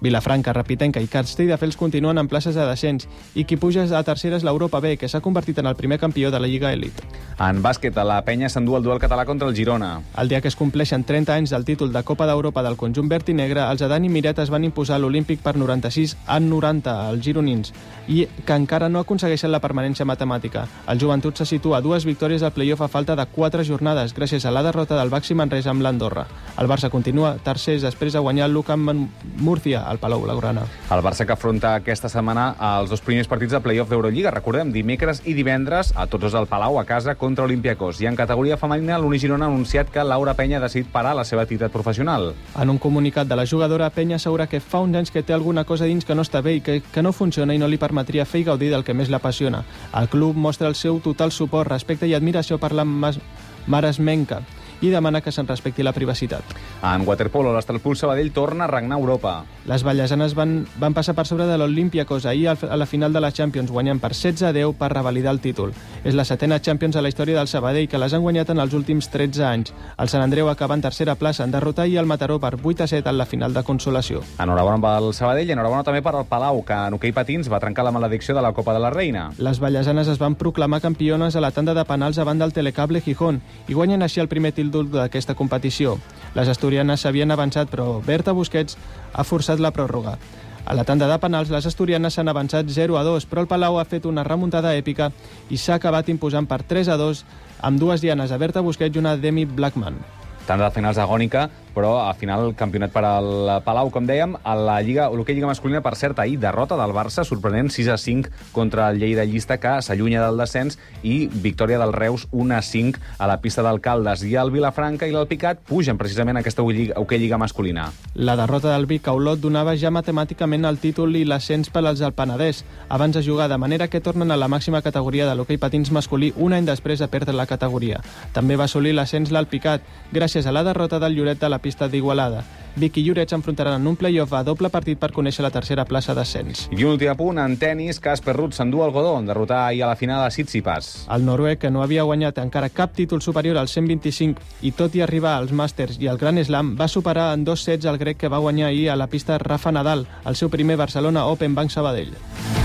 Vilafranca, Repitenca i Castelldefels continuen en places de descens i qui puja a tercera és l'Europa B, que s'ha convertit en el primer campió de la Lliga Elite. En bàsquet, la Penya s'endú el duel català contra el Girona. El dia que es compleixen trenta anys del títol de Copa d'Europa del conjunt verd i negre, els Adani Miret es van imposar a l'Olímpic per noranta-sis a noranta als gironins i que encara no aconsegueixen la permanència matemàtica. El Joventut se situa a dues victòries al play-off a falta de quatre jornades gràcies a la derrota del Baxi Manresa amb l'Andorra. El Barça continua tercers després de guanyar el l'U C A M Múrcia al Palau Blaugrana. El Barça que afronta aquesta setmana els dos primers partits de play-off d'Eurolliga. Recordem, dimecres i divendres, a tots dos al Palau, a casa, contra Olympiacos. I en categoria femenina, l'Unigirona ha anunciat que Laura Penya ha decidit parar la seva activitat professional. En un comunicat de la jugadora, Penya assegura que fa uns anys que té alguna cosa dins que no està bé i que, que no funciona i no li permetria fer i gaudir del que més l'apassiona. El club mostra el seu total suport, respecte i admiració per la maresmenca i demana que se'n respecti la privacitat. En waterpolo, l'Estrasburg Sabadell torna a regnar a Europa. Les ballasanes van, van passar per sobre de l'Olympiacos ahir a la final de la Champions, guanyant per setze a deu per revalidar el títol. És la setena Champions a la història del Sabadell, que les han guanyat en els últims tretze anys. El Sant Andreu acaba en tercera plaça, en derrotar ahir el Mataró per vuit a set en la final de consolació. Enhorabona pel Sabadell i enhorabona també per al Palau, que en hoquei patins va trencar la maledicció de la Copa de la Reina. Les ballasanes es van proclamar campiones a la tanda de penals davant del Telecable Gijón i guanyen així el primer títol d'aquesta competició. Les asturianes s'havien avançat, però Berta Busquets ha forçat la pròrroga. A la tanda de penals, les asturianes s'han avançat zero a dos, però el Palau ha fet una remuntada èpica i s'ha acabat imposant per tres a dos amb dues dianes a Berta Busquets i una Demi Blackman. Tanda de finals agònica, però al final el campionat per al Palau, com dèiem, a la Lliga, l'hoquei Lliga masculina, per cert, ahir derrota del Barça, sorprenent sis a cinc contra el Lleida Llista, que s'allunya del descens, i victòria del Reus un a cinc a la pista d'Alcaldes. I el Vilafranca i l'Alpicat pugen precisament a aquesta hoquei Lliga masculina. La derrota del Vic a Olot donava ja matemàticament el títol i l'ascens per als del Penedès, abans de jugar, de manera que tornen a la màxima categoria de l'hoquei patins masculí un any després de perdre la categoria. També va assolir l'ascens l'Alpicat, gràcies a la derrota del Lloret de la pista d'Igualada. Vic i Lloret s'enfrontaran en un play-off a doble partit per conèixer la tercera plaça d'ascens. I un últim apunt, en tennis, Casper Ruud s'endú el Godó en derrotar ahir a la final a Tsitsipas. El noruec, que no havia guanyat encara cap títol superior al cent vint-i-cinc i tot i arribar als Masters i al Grand Slam, va superar en dos sets el grec que va guanyar ahir a la pista Rafa Nadal, el seu primer Barcelona Open Bank Sabadell.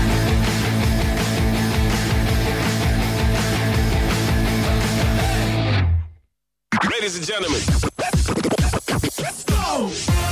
Ladies and gentlemen, let's go!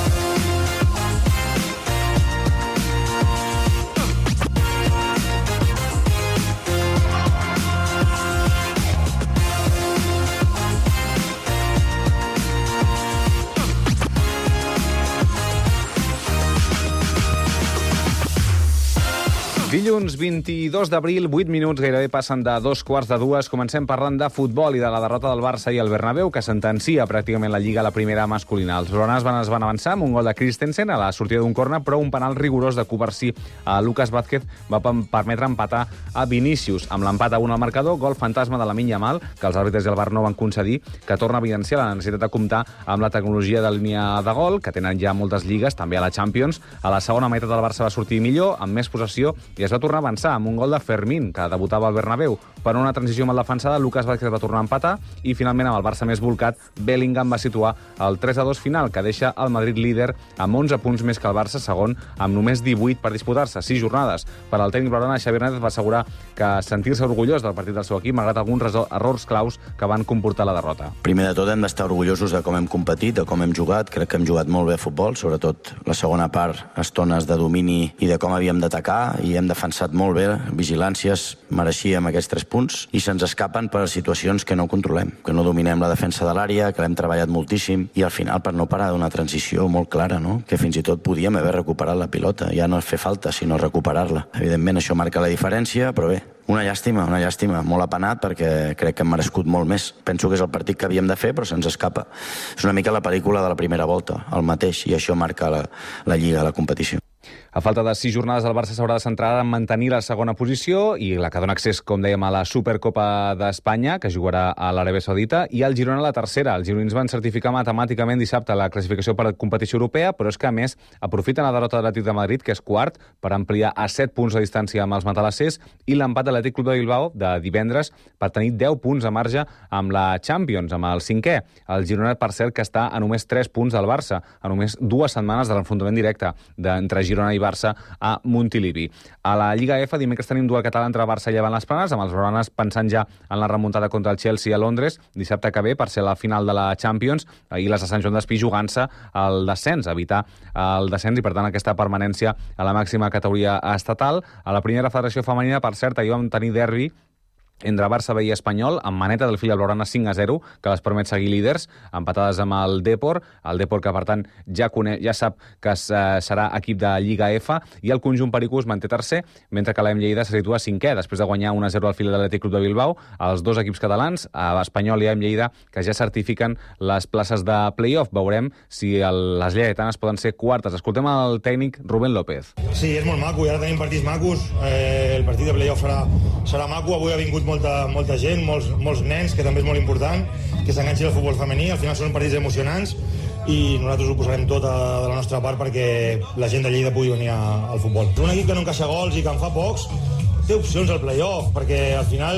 Dilluns vint-i-dos d'abril, vuit minuts, gairebé passen de dos quarts de dues. Comencem parlant de futbol i de la derrota del Barça i el Bernabéu, que sentencia pràcticament la Lliga a la primera masculina. Els blaugranes van, es van avançar amb un gol de Christensen a la sortida d'un corner, però un penal rigorós de Cubarsí a Lucas Vázquez va permetre empatar a Vinícius. Amb l'empat a un al marcador, gol fantasma de Lamine Yamal, que els àrbitres i el V A R no van concedir, que torna a evidenciar la necessitat de comptar amb la tecnologia de línia de gol, que tenen ja moltes lligues, també a la Champions. A la segona meitat del Barça va sortir millor, amb més possessió, i es va tornar a avançar amb un gol de Fermín, que debutava al Bernabéu. Per una transició mal defensada, Lucas Vázquez va tornar a empatar i finalment amb el Barça més volcat, Bellingham va situar el tres a dos final, que deixa el Madrid líder amb onze punts més que el Barça, segon, amb només divuit per disputar-se, sis jornades. Per al tècnic blaugrana, Xavi Hernández va assegurar que sentir-se orgullós del partit del seu equip, malgrat alguns errors claus que van comportar la derrota. Primer de tot hem d'estar orgullosos de com hem competit, de com hem jugat. Crec que hem jugat molt bé a futbol, sobretot la segona part, estones de domini i de com havíem d'atacar, i hem defensat molt bé, vigilàncies, mereixíem aquests tres punts i se'ns escapen per situacions que no controlem, que no dominem la defensa de l'àrea, que l'hem treballat moltíssim i al final per no parar d'una transició molt clara, no? Que fins i tot podíem haver recuperat la pilota, ja no fer falta sinó recuperar-la. Evidentment això marca la diferència, però bé, una llàstima, una llàstima, molt apenat perquè crec que hem merescut molt més. Penso que és el partit que havíem de fer però se'ns escapa. És una mica la pel·lícula de la primera volta, el mateix, i això marca la, la lliga, la competició. A falta de sis jornades, el Barça s'haurà de centrar en mantenir la segona posició i la que dona accés, com dèiem, a la Supercopa d'Espanya, que jugarà a l'Aràbia Saudita, i el Girona a la tercera. Els gironins van certificar matemàticament dissabte la classificació per a competició europea, però és que, a més, aprofiten la derrota de l'Atlètic de Madrid, que és quart, per ampliar a set punts de distància amb els matalassers, i l'empat de l'Atlètic Club de Bilbao de divendres per tenir deu punts de marge amb la Champions, amb el cinquè. El Girona, per cert, que està a només tres punts del Barça, a només dues setmanes de l'enfrontament directe entre Girona i Barça a Montilivi. A la Lliga F, dimecres tenim duel català entre Barça i Llevant les Planes, amb els blaugranes pensant ja en la remuntada contra el Chelsea a Londres, dissabte que ve per ser la final de la Champions, i les de Sant Joan d'Espí jugant-se el descens, evitar el descens i, per tant, aquesta permanència a la màxima categoria estatal. A la primera federació femenina, per cert, ahir vam tenir derbi entre Barça B i Espanyol, amb maneta del Filla Blaugrana cinc a zero, que les permet seguir líders, empatades amb el Depor, el Depor que, per tant, ja, coneix, ja sap que es, eh, serà equip de Lliga F, i el conjunt pericú es manté tercer, mentre que l'A M Lleida se situa cinquè, després de guanyar un a zero al Filla de l'Atlètic Club de Bilbao. Els dos equips catalans, Espanyol i A M Lleida, que ja certifiquen les places de play-off. Veurem si el, les lleidatanes poden ser quartes. Escoltem el tècnic Rubén López. Sí, és molt maco, i ara tenim partits macos. Eh, el partit de play-off serà, serà maco. Avui ha vingut molta, molta gent, molts, molts nens, que també és molt important, que s'enganxin al futbol femení. Al final són partits emocionants i nosaltres ho posarem tot a, de la nostra part perquè la gent de Lleida pugui venir a, al futbol. Un equip que no encaixa gols i que en fa pocs té opcions al play-off, perquè al final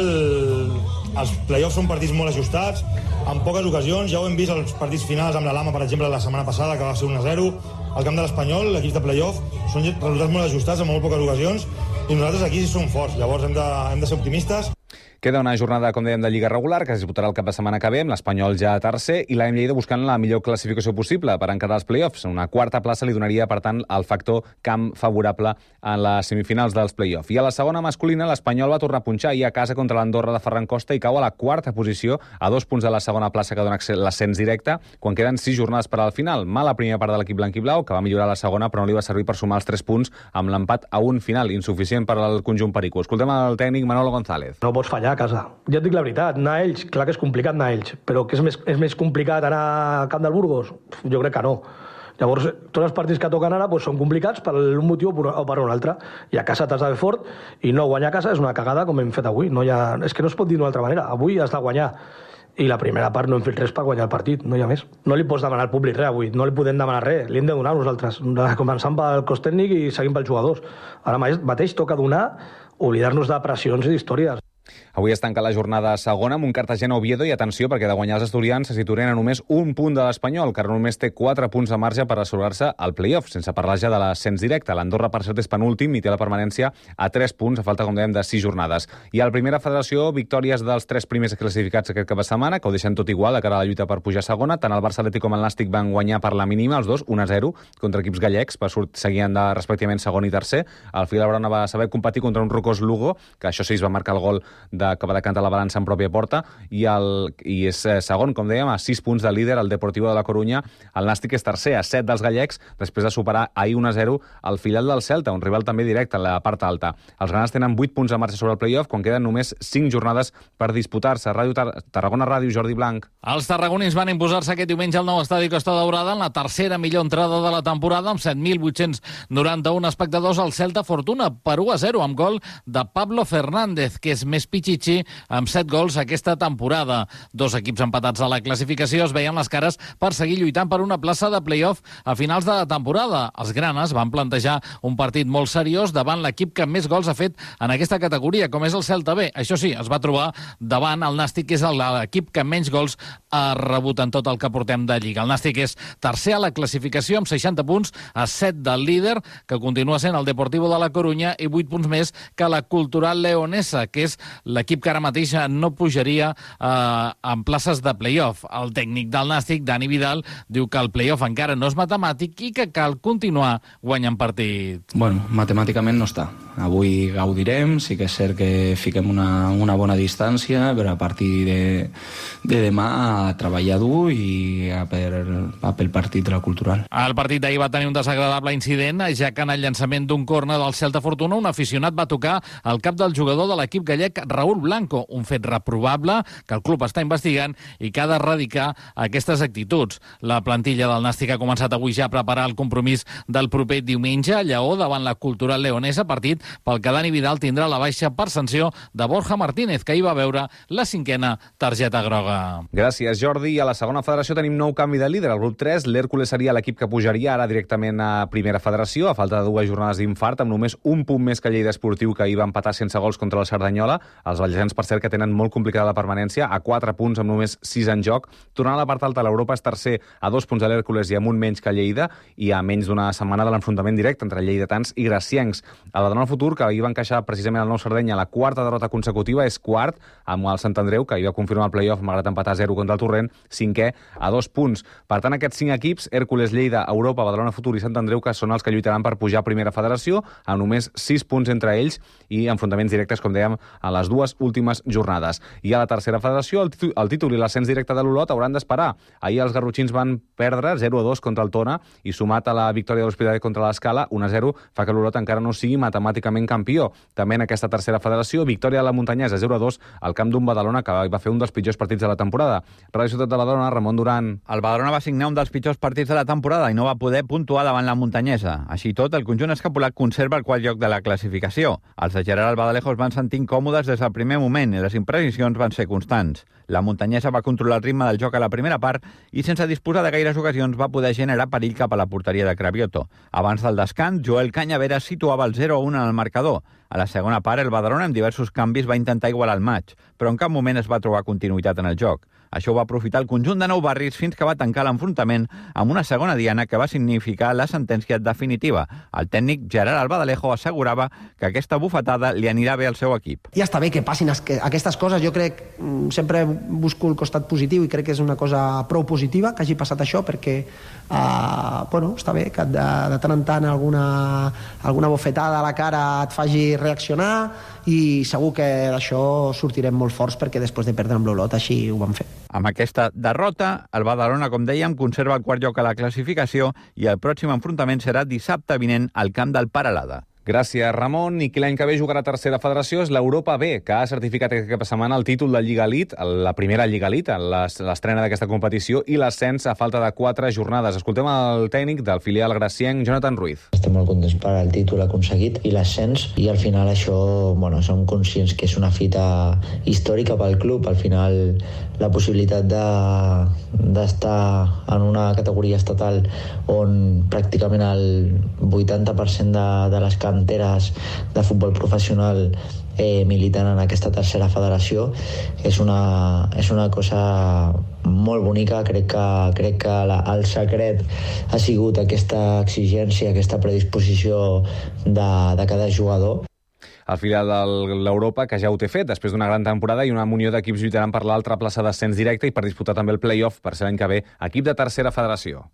els play-offs són partits molt ajustats, en poques ocasions. Ja ho hem vist als partits finals amb la Lama, per exemple, la setmana passada, que va ser un a zero. Al camp de l'Espanyol, l'equip de play-off, són resultats molt ajustats en molt poques ocasions, i nosaltres aquí sí som forts. Llavors hem de, hem de ser optimistes. Queda una jornada, com dèiem, de Lliga regular, que es disputarà el cap de setmana que ve, amb l'Espanyol ja tercer, i l'A M Lleida buscant la millor classificació possible per encarar els play-offs. Una quarta plaça li donaria, per tant, el factor camp favorable en les semifinals dels play-offs. I a la segona masculina, l'Espanyol va tornar a punxar i a casa contra l'Andorra de Ferran Costa i cau a la quarta posició, a dos punts de la segona plaça que dona l'ascens directe, quan queden sis jornades per al final. Mala primera part de l'equip blanc i blau, que va millorar la segona, però no li va servir per sumar els tres punts amb l'empat a un final, insuficient per al conjunt pericú. Escoltem el tècnic Manolo González. No pots fallar a casa. Ja et dic la veritat, anar a ells, clar que és complicat anar a ells, però que és més, és més complicat anar al camp del Burgos? Jo crec que no. Llavors, tots els partits que toquen ara doncs, són complicats per un motiu o per un altre. I a casa t'has de fer fort, i no guanyar a casa és una cagada com hem fet avui. No hi ha... És que no es pot dir d'una altra manera. Avui has de guanyar. I la primera part no hem fet res per guanyar el partit, no hi ha més. No li pots demanar al públic res avui, no li podem demanar res, li hem de donar a nosaltres, començant pel cos tècnic i seguint pels jugadors. Ara mateix toca donar, oblidar-nos de pressions i d'històries. Avui es tanca la jornada segona amb un Cartagena-Oviedo i atenció perquè de guanyar els asturians se situen a només un punt de l'Espanyol, que només té quatre punts de marge per assegurar-se al play-off, sense parlar ja de l'ascens directe. L'Andorra, per cert, és penúltim i té la permanència a tres punts, a falta, com dèiem, de sis jornades. I a la primera federació, victòries dels tres primers classificats aquest cap de setmana, que ho deixen tot igual de cara a la lluita per pujar a segona. Tant el Barça Atlètic com el Nàstic van guanyar per la mínima, els dos, un a zero, contra equips gallecs, per seguien de respectivament segon i tercer. El Fila Blaugrana va saber competir contra un Rocós Lugo, que això sí es va marcar el gol de que va decantar la balança en pròpia porta, i, el, i és segon, com dèiem, a sis punts del líder, el Deportivo de la Corunya. El Nàstic és tercer, a set dels gallecs, després de superar ahir un a zero el filial del Celta, un rival també directe a la part alta. Els granats tenen vuit punts de marxa sobre el play-off, quan queden només cinc jornades per disputar-se. Ràdio Tar Tarragona Ràdio, Jordi Blanc. Els tarragonins van imposar-se aquest diumenge al nou estadi Costa Daurada en la tercera millor entrada de la temporada, amb set mil vuit-cents noranta-un espectadors. Al Celta Fortuna per u a zero, amb gol de Pablo Fernández, que és més pitxitxi, amb set gols aquesta temporada. Dos equips empatats a la classificació es veien les cares per seguir lluitant per una plaça de play-off a finals de la temporada. Els granes van plantejar un partit molt seriós davant l'equip que més gols ha fet en aquesta categoria, com és el Celta B. Això sí, es va trobar davant el Nàstic, que és l'equip que menys gols ha rebut en tot el que portem de Lliga. El Nàstic és tercer a la classificació amb seixanta punts, a set del líder, que continua sent el Deportivo de la Corunya, i vuit punts més que la Cultural Leonesa, que és l'equip que ara mateix no pujaria eh, en places de play-off. El tècnic del Nàstic, Dani Vidal, diu que el play-off encara no és matemàtic i que cal continuar guanyant partit. Bueno, matemàticament no està. Avui gaudirem, sí que és cert que fiquem una, una bona distància, però a partir de, de demà a treballar dur i a per, a pel partit de la Cultural. El partit d'ahir va tenir un desagradable incident, ja que en el llançament d'un córner del Celta Fortuna un aficionat va tocar el cap del jugador de l'equip gallec tècnic Raúl Blanco, un fet reprobable que el club està investigant i que ha d'erradicar aquestes actituds. La plantilla del Nàstic ha començat avui ja a preparar el compromís del proper diumenge a Lleó davant la Cultural Leonesa, partit pel que Dani Vidal tindrà la baixa per sanció de Borja Martínez, que hi va veure la cinquena targeta groga. Gràcies, Jordi. I a la segona federació tenim nou canvi de líder. Al grup tres, l'Hèrcules seria l'equip que pujaria ara directament a primera federació, a falta de dues jornades d'infart, amb només un punt més que Lleida Esportiu, que ahir va empatar sense gols contra la Cerdanyola. Els vallecans, per cert, que tenen molt complicada la permanència, a quatre punts amb només sis en joc. Tornant a la part alta, l'Europa és tercer a dos punts de l'Hèrcules i amb un menys que Lleida, i a menys d'una setmana de l'enfrontament directe entre lleidatans i graciencs. El Badalona Futur, que ahir va encaixar precisament el Nou Sardenya la quarta derrota consecutiva, és quart, amb el Sant Andreu, que ahir va confirmar el play-off malgrat empatar a zero contra el Torrent, cinquè a dos punts. Per tant, aquests cinc equips, Hèrcules, Lleida, Europa, Badalona Futur i Sant Andreu, que són els que lluitaran per pujar a primera federació, amb només sis punts entre ells i enfrontaments directes, com dèiem, a les dues últimes jornades. I a la tercera federació, el títol, el títol i l'ascens directe de l'Olot hauran d'esperar. Ahir els garrotxins van perdre zero a dos contra el Tona i sumat a la victòria de l'Hospitalet contra l'Escala, un a zero, fa que l'Olot encara no sigui matemàticament campió. També en aquesta tercera federació, victòria de la Muntanyesa zero a dos al camp d'un Badalona que va fer un dels pitjors partits de la temporada. Ràdio Ciutat de Badalona, Ramon Duran. El Badalona va signar un dels pitjors partits de la temporada i no va poder puntuar davant la Muntanyesa. Així tot, el conjunt escapulat conserva el quart lloc de la classificació. Els de Gerard Albadalejos van sentir incòmodes des del primer moment i les imprecisions van ser constants. La Muntanyesa va controlar el ritme del joc a la primera part i, sense disposar de gaires ocasions, va poder generar perill cap a la porteria de Cravioto. Abans del descans, Joel Cañavera situava el zero a un en el marcador. A la segona part, el Badalona, amb diversos canvis, va intentar igualar el maig, però en cap moment es va trobar continuïtat en el joc. Això ho va aprofitar el conjunt de Nou Barris fins que va tancar l'enfrontament amb una segona diana que va significar la sentència definitiva. El tècnic Gerard Albadalejo assegurava que aquesta bufetada li anirà bé al seu equip. Ja està bé que passin aquestes coses. Jo crec, sempre busco el costat positiu i crec que és una cosa prou positiva que hagi passat això, perquè uh, bueno, està bé que de, de tant en tant alguna, alguna bufetada a la cara et faci reaccionar, i segur que d'això sortirem molt forts, perquè després de perdre amb l'Olot així ho vam fer. Amb aquesta derrota, el Badalona, com dèiem, conserva el quart lloc a la classificació i el pròxim enfrontament serà dissabte vinent al camp del Paralada. Gràcies, Ramon. I qui l'any que ve jugarà a tercera federació és l'Europa B, que ha certificat aquesta setmana el títol de Lliga Elite, la primera Lliga Elite, l'estrena d'aquesta competició, i l'ascens a falta de quatre jornades. Escoltem el tècnic del filial gracienc, Jonathan Ruiz. Estem molt contents per el títol aconseguit i l'ascens, i al final això, bueno, som conscients que és una fita històrica pel club. Al final, la possibilitat d'estar de, en una categoria estatal on pràcticament el vuitanta per cent de, de les canteres de futbol professional eh, militant en aquesta tercera federació és una, és una cosa molt bonica. Crec que, crec que la, el secret ha sigut aquesta exigència, aquesta predisposició de, de cada jugador. El filial de l'Europa, que ja ho té fet, després d'una gran temporada, i una munió d'equips lluitaran per l'altra plaça d'ascens directe i per disputar també el play-off per ser l'any que ve equip de tercera federació.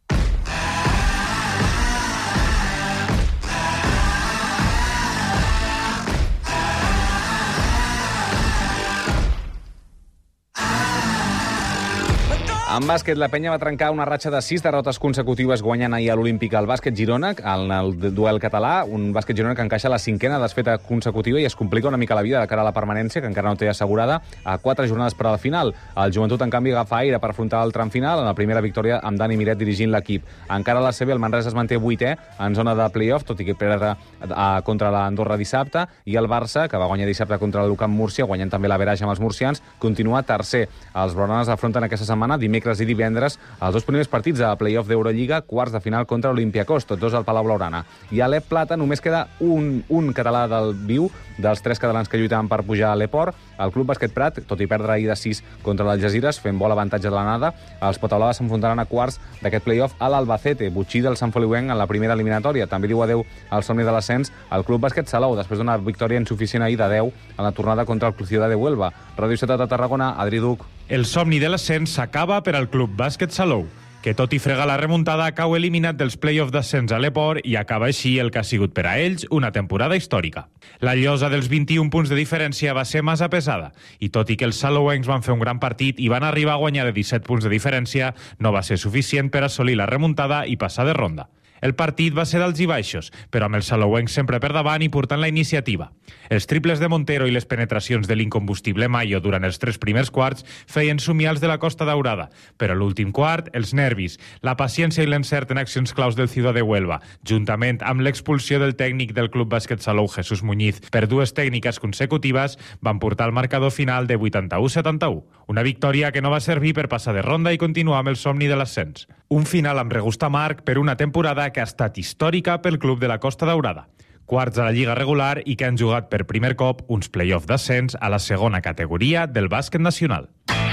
En bàsquet, la penya va trencar una ratxa de sis derrotes consecutives guanyant ahir a l'Olímpic el bàsquet Girona, en el duel català, un bàsquet Girona que encaixa la cinquena desfeta consecutiva i es complica una mica la vida de cara a la permanència, que encara no té assegurada, a quatre jornades per al final. El Joventut, en canvi, agafa aire per afrontar el tram final en la primera victòria amb Dani Miret dirigint l'equip. Encara a la C B, el Manresa es manté vuitè en zona de play-off, tot i que perdre contra l'Andorra dissabte, i el Barça, que va guanyar dissabte contra l'Ucamp Múrcia, guanyant també l'averatge amb els murcians, continua tercer. Els blaugranes afronten aquesta setmana, dimecres i divendres, els dos primers partits de play-off d'Eurolliga, quarts de final contra l'Olympiacos, tots dos al Palau Blaugrana. I a l'E Plata només queda un, un català del viu, dels tres catalans que lluitaven per pujar a l'Eport. El Club Bàsquet Prat, tot i perdre ahir de sis contra l'Algesires, fent bo l'avantatge de l'anada, els potablaves s'enfrontaran a quarts d'aquest play-off a l'Albacete, butxí del Sant Feliuenc en la primera eliminatòria. També diu adeu al somni de l'ascens al Club Bàsquet Salou, després d'una victòria insuficient ahir de deu en la tornada contra el Ciudad de Huelva. Ràdio Ciutat de Tarragona, Adri Duc. El somni de l'ascens s'acaba per al Club Bàsquet Salou, que tot i fregar la remuntada cau eliminat dels play-offs d'ascens a l'Eport i acaba així el que ha sigut per a ells una temporada històrica. La llosa dels vint-i-un punts de diferència va ser massa pesada i tot i que els salouencs van fer un gran partit i van arribar a guanyar de disset punts de diferència, no va ser suficient per assolir la remuntada i passar de ronda. El partit va ser d'alts i baixos, però amb els salouencs sempre per davant i portant la iniciativa. Els triples de Montero i les penetracions de l'incombustible Mayo durant els tres primers quarts feien somiar els de la Costa Daurada, però l'últim quart, els nervis, la paciència i l'encert en accions claus del Ciudad de Huelva, juntament amb l'expulsió del tècnic del Club Bàsquet Salou, Jesús Muñiz, per dues tècniques consecutives, van portar el marcador final de vuitanta-u a setanta-u. Una victòria que no va servir per passar de ronda i continuar amb el somni de l'ascens. Un final amb regust amarg per una temporada que ha estat històrica pel Club de la Costa Daurada. Quarts a la Lliga regular i que han jugat per primer cop uns play-off d'ascens a la segona categoria del bàsquet nacional.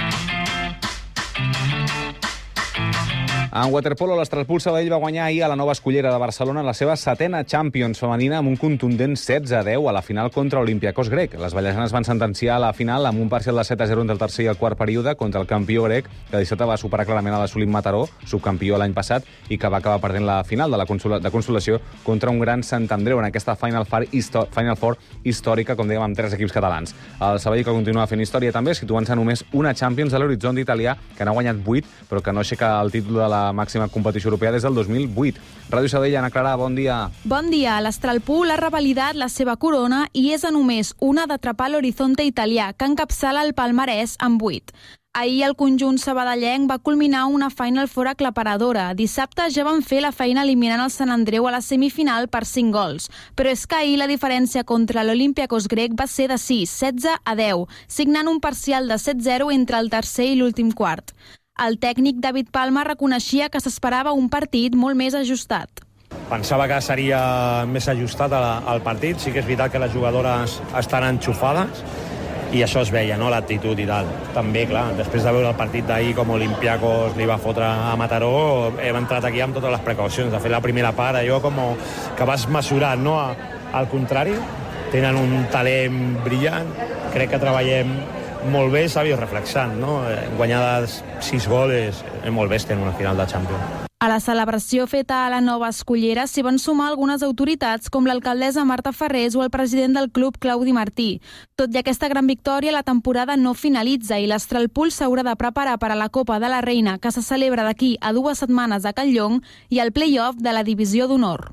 En waterpolo, l'Estrasbul Sabadell va guanyar ahir a la Nova Escullera de Barcelona la seva setena Champions femenina amb un contundent setze a deu a la final contra Olympiacos grec. Les ballesanes van sentenciar a la final amb un parcial de set a zero entre el tercer i el quart període contra el campió grec, que dissabte va superar clarament a l'Assolim Mataró, subcampió l'any passat, i que va acabar perdent la final de la consola, de consolació contra un gran Sant Andreu en aquesta Final Four, histo Final Four històrica, com dèiem, amb tres equips catalans. El Sabadell, que continua fent història també, situant-se només una Champions a l'horitzó d'Italià, que n'ha guanyat vuit, però que no aixeca el títol de la màxima competició europea des del dos mil vuit. Ràdio Sabadell, Ana Clara, bon dia. Bon dia. L'Estrasbul ha revalidat la seva corona i és a només una d'atrapar l'Horizonte italià, que encapçala el palmarès amb vuit. Ahir el conjunt sabadellenc va culminar una Final Four aclaparadora. Dissabte ja van fer la feina eliminant el Sant Andreu a la semifinal per cinc gols. Però és que ahir la diferència contra l'Olympiacos grec va ser de sis, setze a deu, signant un parcial de set zero entre el tercer i l'últim quart. El tècnic David Palma reconeixia que s'esperava un partit molt més ajustat. Pensava que seria més ajustat al partit. Sí que és veritat que les jugadores estan enxufades i això es veia, no?, l'actitud i tal. També, clar, després de veure el partit d'ahir com Olympiacos li va fotre a Mataró, hem entrat aquí amb totes les precaucions. De fer la primera part, allò com que vas mesurar, no? Al contrari, tenen un talent brillant. Crec que treballem molt bé, s'ha vist reflexant, no? Guanyades sis gols és molt bèstia en una final de Champions. A la celebració feta a la Nova Escullera s'hi van sumar algunes autoritats com l'alcaldessa Marta Ferrés o el president del club Claudi Martí. Tot i aquesta gran victòria, la temporada no finalitza i l'Estrasbul s'haurà de preparar per a la Copa de la Reina, que se celebra d'aquí a dues setmanes a Catlllong, i el play-off de la Divisió d'Honor.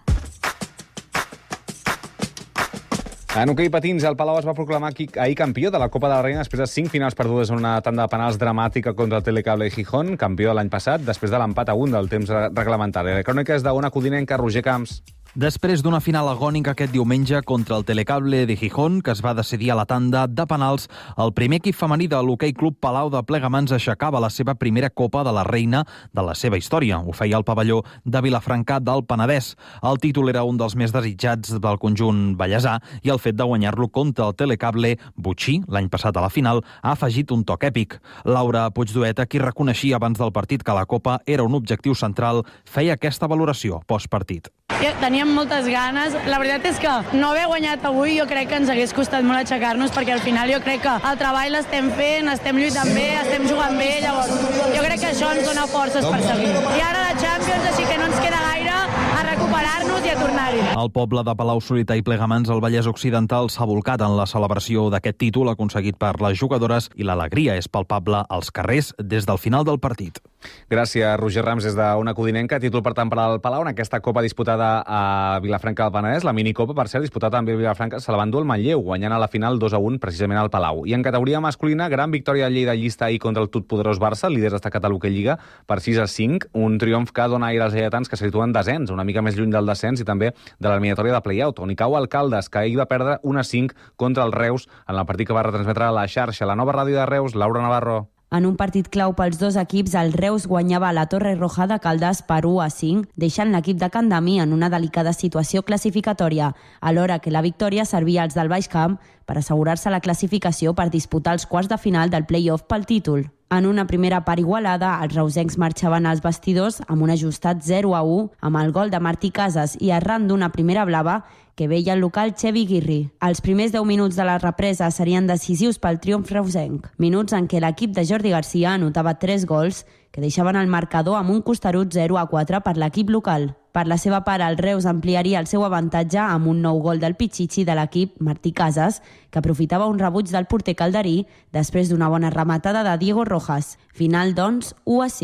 En hoquei patins, el Palau es va proclamar ahir campió de la Copa de la Reina després de cinc finals perdudes en una tanda de penals dramàtica contra el Telecable Gijón, campió l'any passat, després de l'empat a un del temps reglamentari. La crònica és d'Ona Codinenca, Roger Camps. Després d'una final agònica aquest diumenge contra el Telecable de Gijón, que es va decidir a la tanda de penals, el primer equip femení de l'Hoquei Club Palau de Plegamans aixecava la seva primera Copa de la Reina de la seva història. Ho feia el pavelló de Vilafranca del Penedès. El títol era un dels més desitjats del conjunt ballesà i el fet de guanyar-lo contra el Telecable Butxí, l'any passat a la final, ha afegit un toc èpic. Laura Puigdueta, qui reconeixia abans del partit que la Copa era un objectiu central, feia aquesta valoració postpartit. Teníem moltes ganes. La veritat és que no haver guanyat avui jo crec que ens hagués costat molt aixecar-nos, perquè al final jo crec que el treball l'estem fent, estem lluitant bé, estem jugant bé, llavors jo crec que això ens dona forces per seguir. I ara la Champions, així que no ens queda gaire, a recuperar-nos i a tornar-hi. El poble de Palau-solità i Plegamans, al Vallès Occidental, s'ha volcat en la celebració d'aquest títol aconseguit per les jugadores i l'alegria és palpable als carrers des del final del partit. Gràcies, Roger Rams, des d'Ona Codinenca. Títol, per tant, per al Palau en aquesta Copa disputada a Vilafranca del Penedès. La minicopa, per cert, disputada també a Vilafranca, se la va endur el Manlleu, guanyant a la final dos a un precisament al Palau. I en categoria masculina, gran victòria de Lleida llista ahir contra el totpoderós Barça, líder destacat a l'Hoquei Lliga, per sis a cinc. Un triomf que dona aire als lleidatans, que se situen descens, una mica més lluny del descens i també de l'eliminatòria de play-out. On hi cau Alcaldes, que ahir va perdre un a cinc contra el Reus en el partit que va retransmetre a la xarxa. La nova ràdio de Reus, Laura Navarro. En un partit clau pels dos equips, el Reus guanyava a la Torre Roja de Caldes per u a cinc, deixant l'equip de Candamí en una delicada situació classificatòria, alhora que la victòria servia als del Baix Camp per assegurar-se la classificació per disputar els quarts de final del play-off pel títol. En una primera part igualada, els reusencs marxaven als vestidors amb un ajustat zero a u, amb el gol de Martí Casas i arran d'una primera blava que veia el local Xevi Guirri. Els primers deu minuts de la represa serien decisius pel triomf reusenc. Minuts en què l'equip de Jordi Garcia anotava tres gols que deixaven el marcador amb un costerut zero a quatre per l'equip local. Per la seva part, el Reus ampliaria el seu avantatge amb un nou gol del Pichichi de l'equip Martí Casas, que aprofitava un rebuig del porter calderí després d'una bona rematada de Diego Rojas. Final, doncs, u a cinc.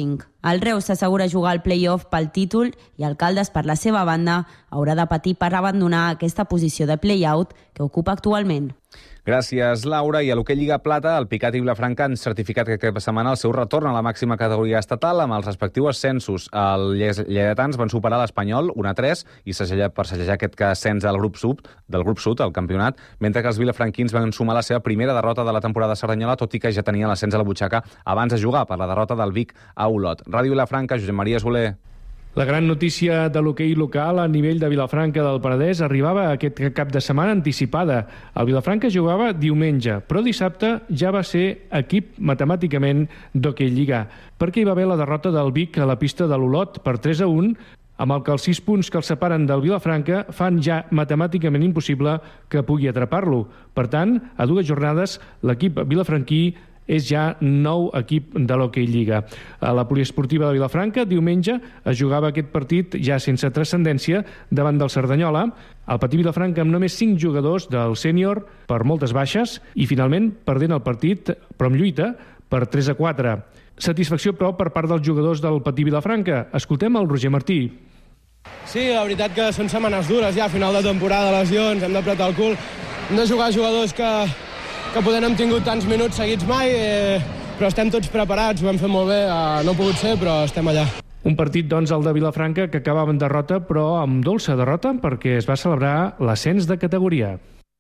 El Reus s'assegura jugar al play-off pel títol i el Caldes, per la seva banda, haurà de patir per abandonar aquesta posició de play-out que ocupa actualment. Gràcies, Laura. I a l'hoquei Lliga Plata, el Picat i Vilafranca han certificat que aquesta setmana el seu retorn a la màxima categoria estatal amb els respectius ascensos. Els lleidatans van superar l'Espanyol un a tres i per segellar aquest ascens del grup sud, del grup sud al campionat, mentre que els vilafranquins van sumar la seva primera derrota de la temporada cerdanyola, tot i que ja tenien l'ascens a la butxaca abans de jugar per la derrota del Vic a Olot. Ràdio Vilafranca, Josep Maria Soler. La gran notícia de l'hoquei local a nivell de Vilafranca del Penedès arribava aquest cap de setmana anticipada. El Vilafranca jugava diumenge, però dissabte ja va ser equip matemàticament d'hoquei lliga, perquè hi va haver la derrota del Vic a la pista de l'Olot per tres a un, amb el que els sis punts que el separen del Vilafranca fan ja matemàticament impossible que pugui atrapar-lo. Per tant, a dues jornades, l'equip vilafranquí és ja nou equip de l'hoquei lliga. A la poliesportiva de Vilafranca, diumenge, es jugava aquest partit ja sense transcendència davant del Cerdanyola. El Patí Vilafranca amb només cinc jugadors del sènior per moltes baixes i finalment perdent el partit, però amb lluita, per tres a quatre. Satisfacció, però, per part dels jugadors del Patí Vilafranca. Escoltem el Roger Martí. Sí, la veritat que són setmanes dures ja, a final de temporada, lesions, hem d'apretar el cul, hem de jugar jugadors que que potser no hem tingut tants minuts seguits mai, eh, però estem tots preparats, ho hem fet molt bé, eh, no ha pogut ser, però estem allà. Un partit, doncs, el de Vilafranca, que acabava en derrota, però amb dolça derrota, perquè es va celebrar l'ascens de categoria.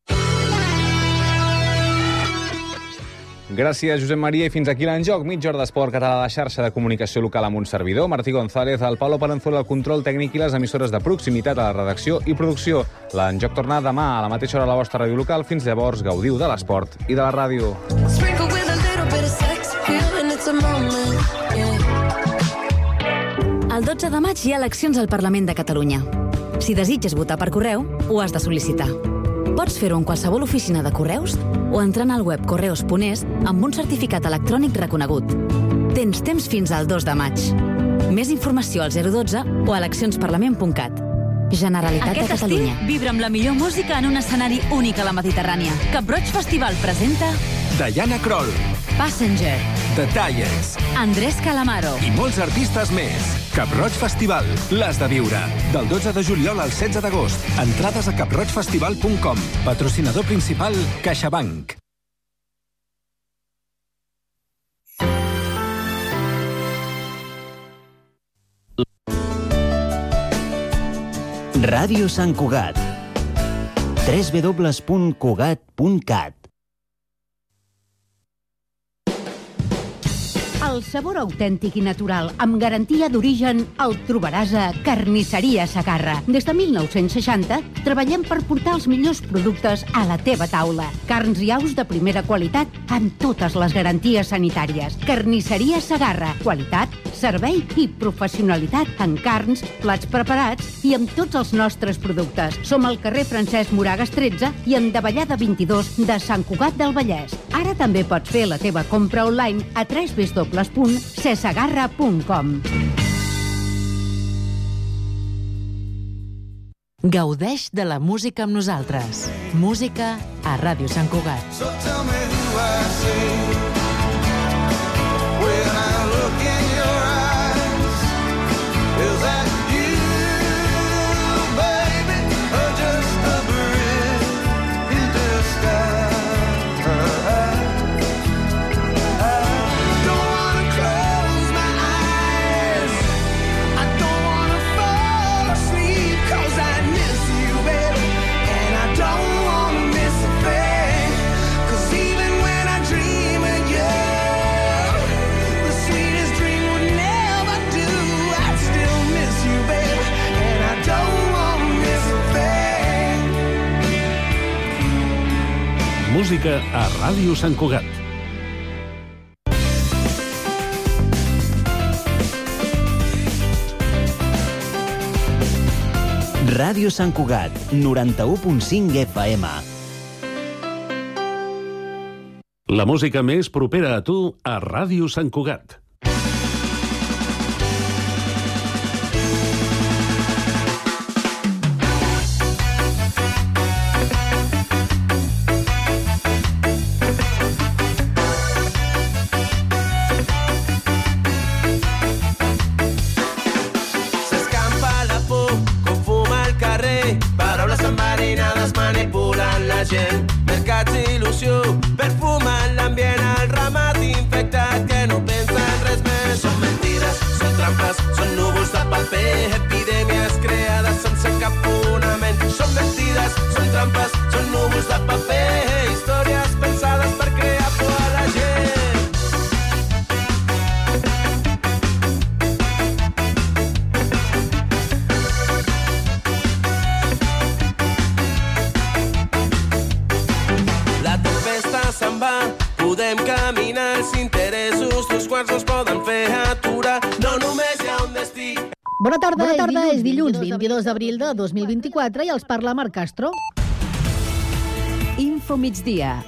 Gràcies, Josep Maria. I fins aquí l'enjoc. Mitja hora d'esport català de la xarxa de comunicació local amb un servidor, Martí González, el Pablo Palenzuela, el control tècnic i les emissores de proximitat a la redacció i producció. L'enjoc torna demà a la mateixa hora a la vostra ràdio local. Fins llavors, gaudiu de l'esport i de la ràdio. El dotze de maig hi ha eleccions al Parlament de Catalunya. Si desitges votar per correu, ho has de sol·licitar. Pots fer-ho en qualsevol oficina de correus o entrant al web correus punt es amb un certificat electrònic reconegut. Tens temps fins al dos de maig. Més informació al zero dotze o a eleccions parlament punt cat. Generalitat de Catalunya. Aquest estiu vibra amb la millor música en un escenari únic a la Mediterrània. Cap Roig Festival presenta Diana Kroll, Passenger, The Tallers, Andrés Calamaro i molts artistes més. Cap Roig Festival, l'has de viure. Del dotze de juliol al setze d'agost. Entrades a cap roig festival punt com. Patrocinador principal, CaixaBank. Ràdio Sant Cugat. w w w punt cugat punt cat. El sabor autèntic i natural, amb garantia d'origen, el trobaràs a Carnisseria Segarra. Des de mil nou-cents seixanta treballem per portar els millors productes a la teva taula. Carns i aus de primera qualitat amb totes les garanties sanitàries. Carnisseria Segarra. Qualitat, servei i professionalitat en carns, plats preparats i amb tots els nostres productes. Som al carrer Francesc Moragas tretze i en Davallada vint-i-dos de Sant Cugat del Vallès. Ara també pots fer la teva compra online a w w w punt cesegarra punt com. Gaudeix de la música amb nosaltres. Música a Ràdio Sant Cugat. So tell me who I see when I look in your eyes. Is that you, baby, or just a bridge in disguise? Música a Ràdio Sant Cugat. Ràdio Sant Cugat, noranta-u punt cinc F M. La música més propera a tu a Ràdio Sant Cugat. corrupció, perfumant l'ambient, el ramat infectat que no pensa en res més. Són mentides, són trampes, són núvols de paper, epidèmies creades sense cap fonament. Són mentides, són trampes, són núvols de paper, històries pensades per crear por a la gent. Se'n va, podem caminar, els interessos d'uns quants no es poden fer aturar, no només hi ha un destí. Bona tarda, Bona tarda, és dilluns vint-i-dos d'abril de dos mil vint-i-quatre i els parla Marc Castro. Info migdia.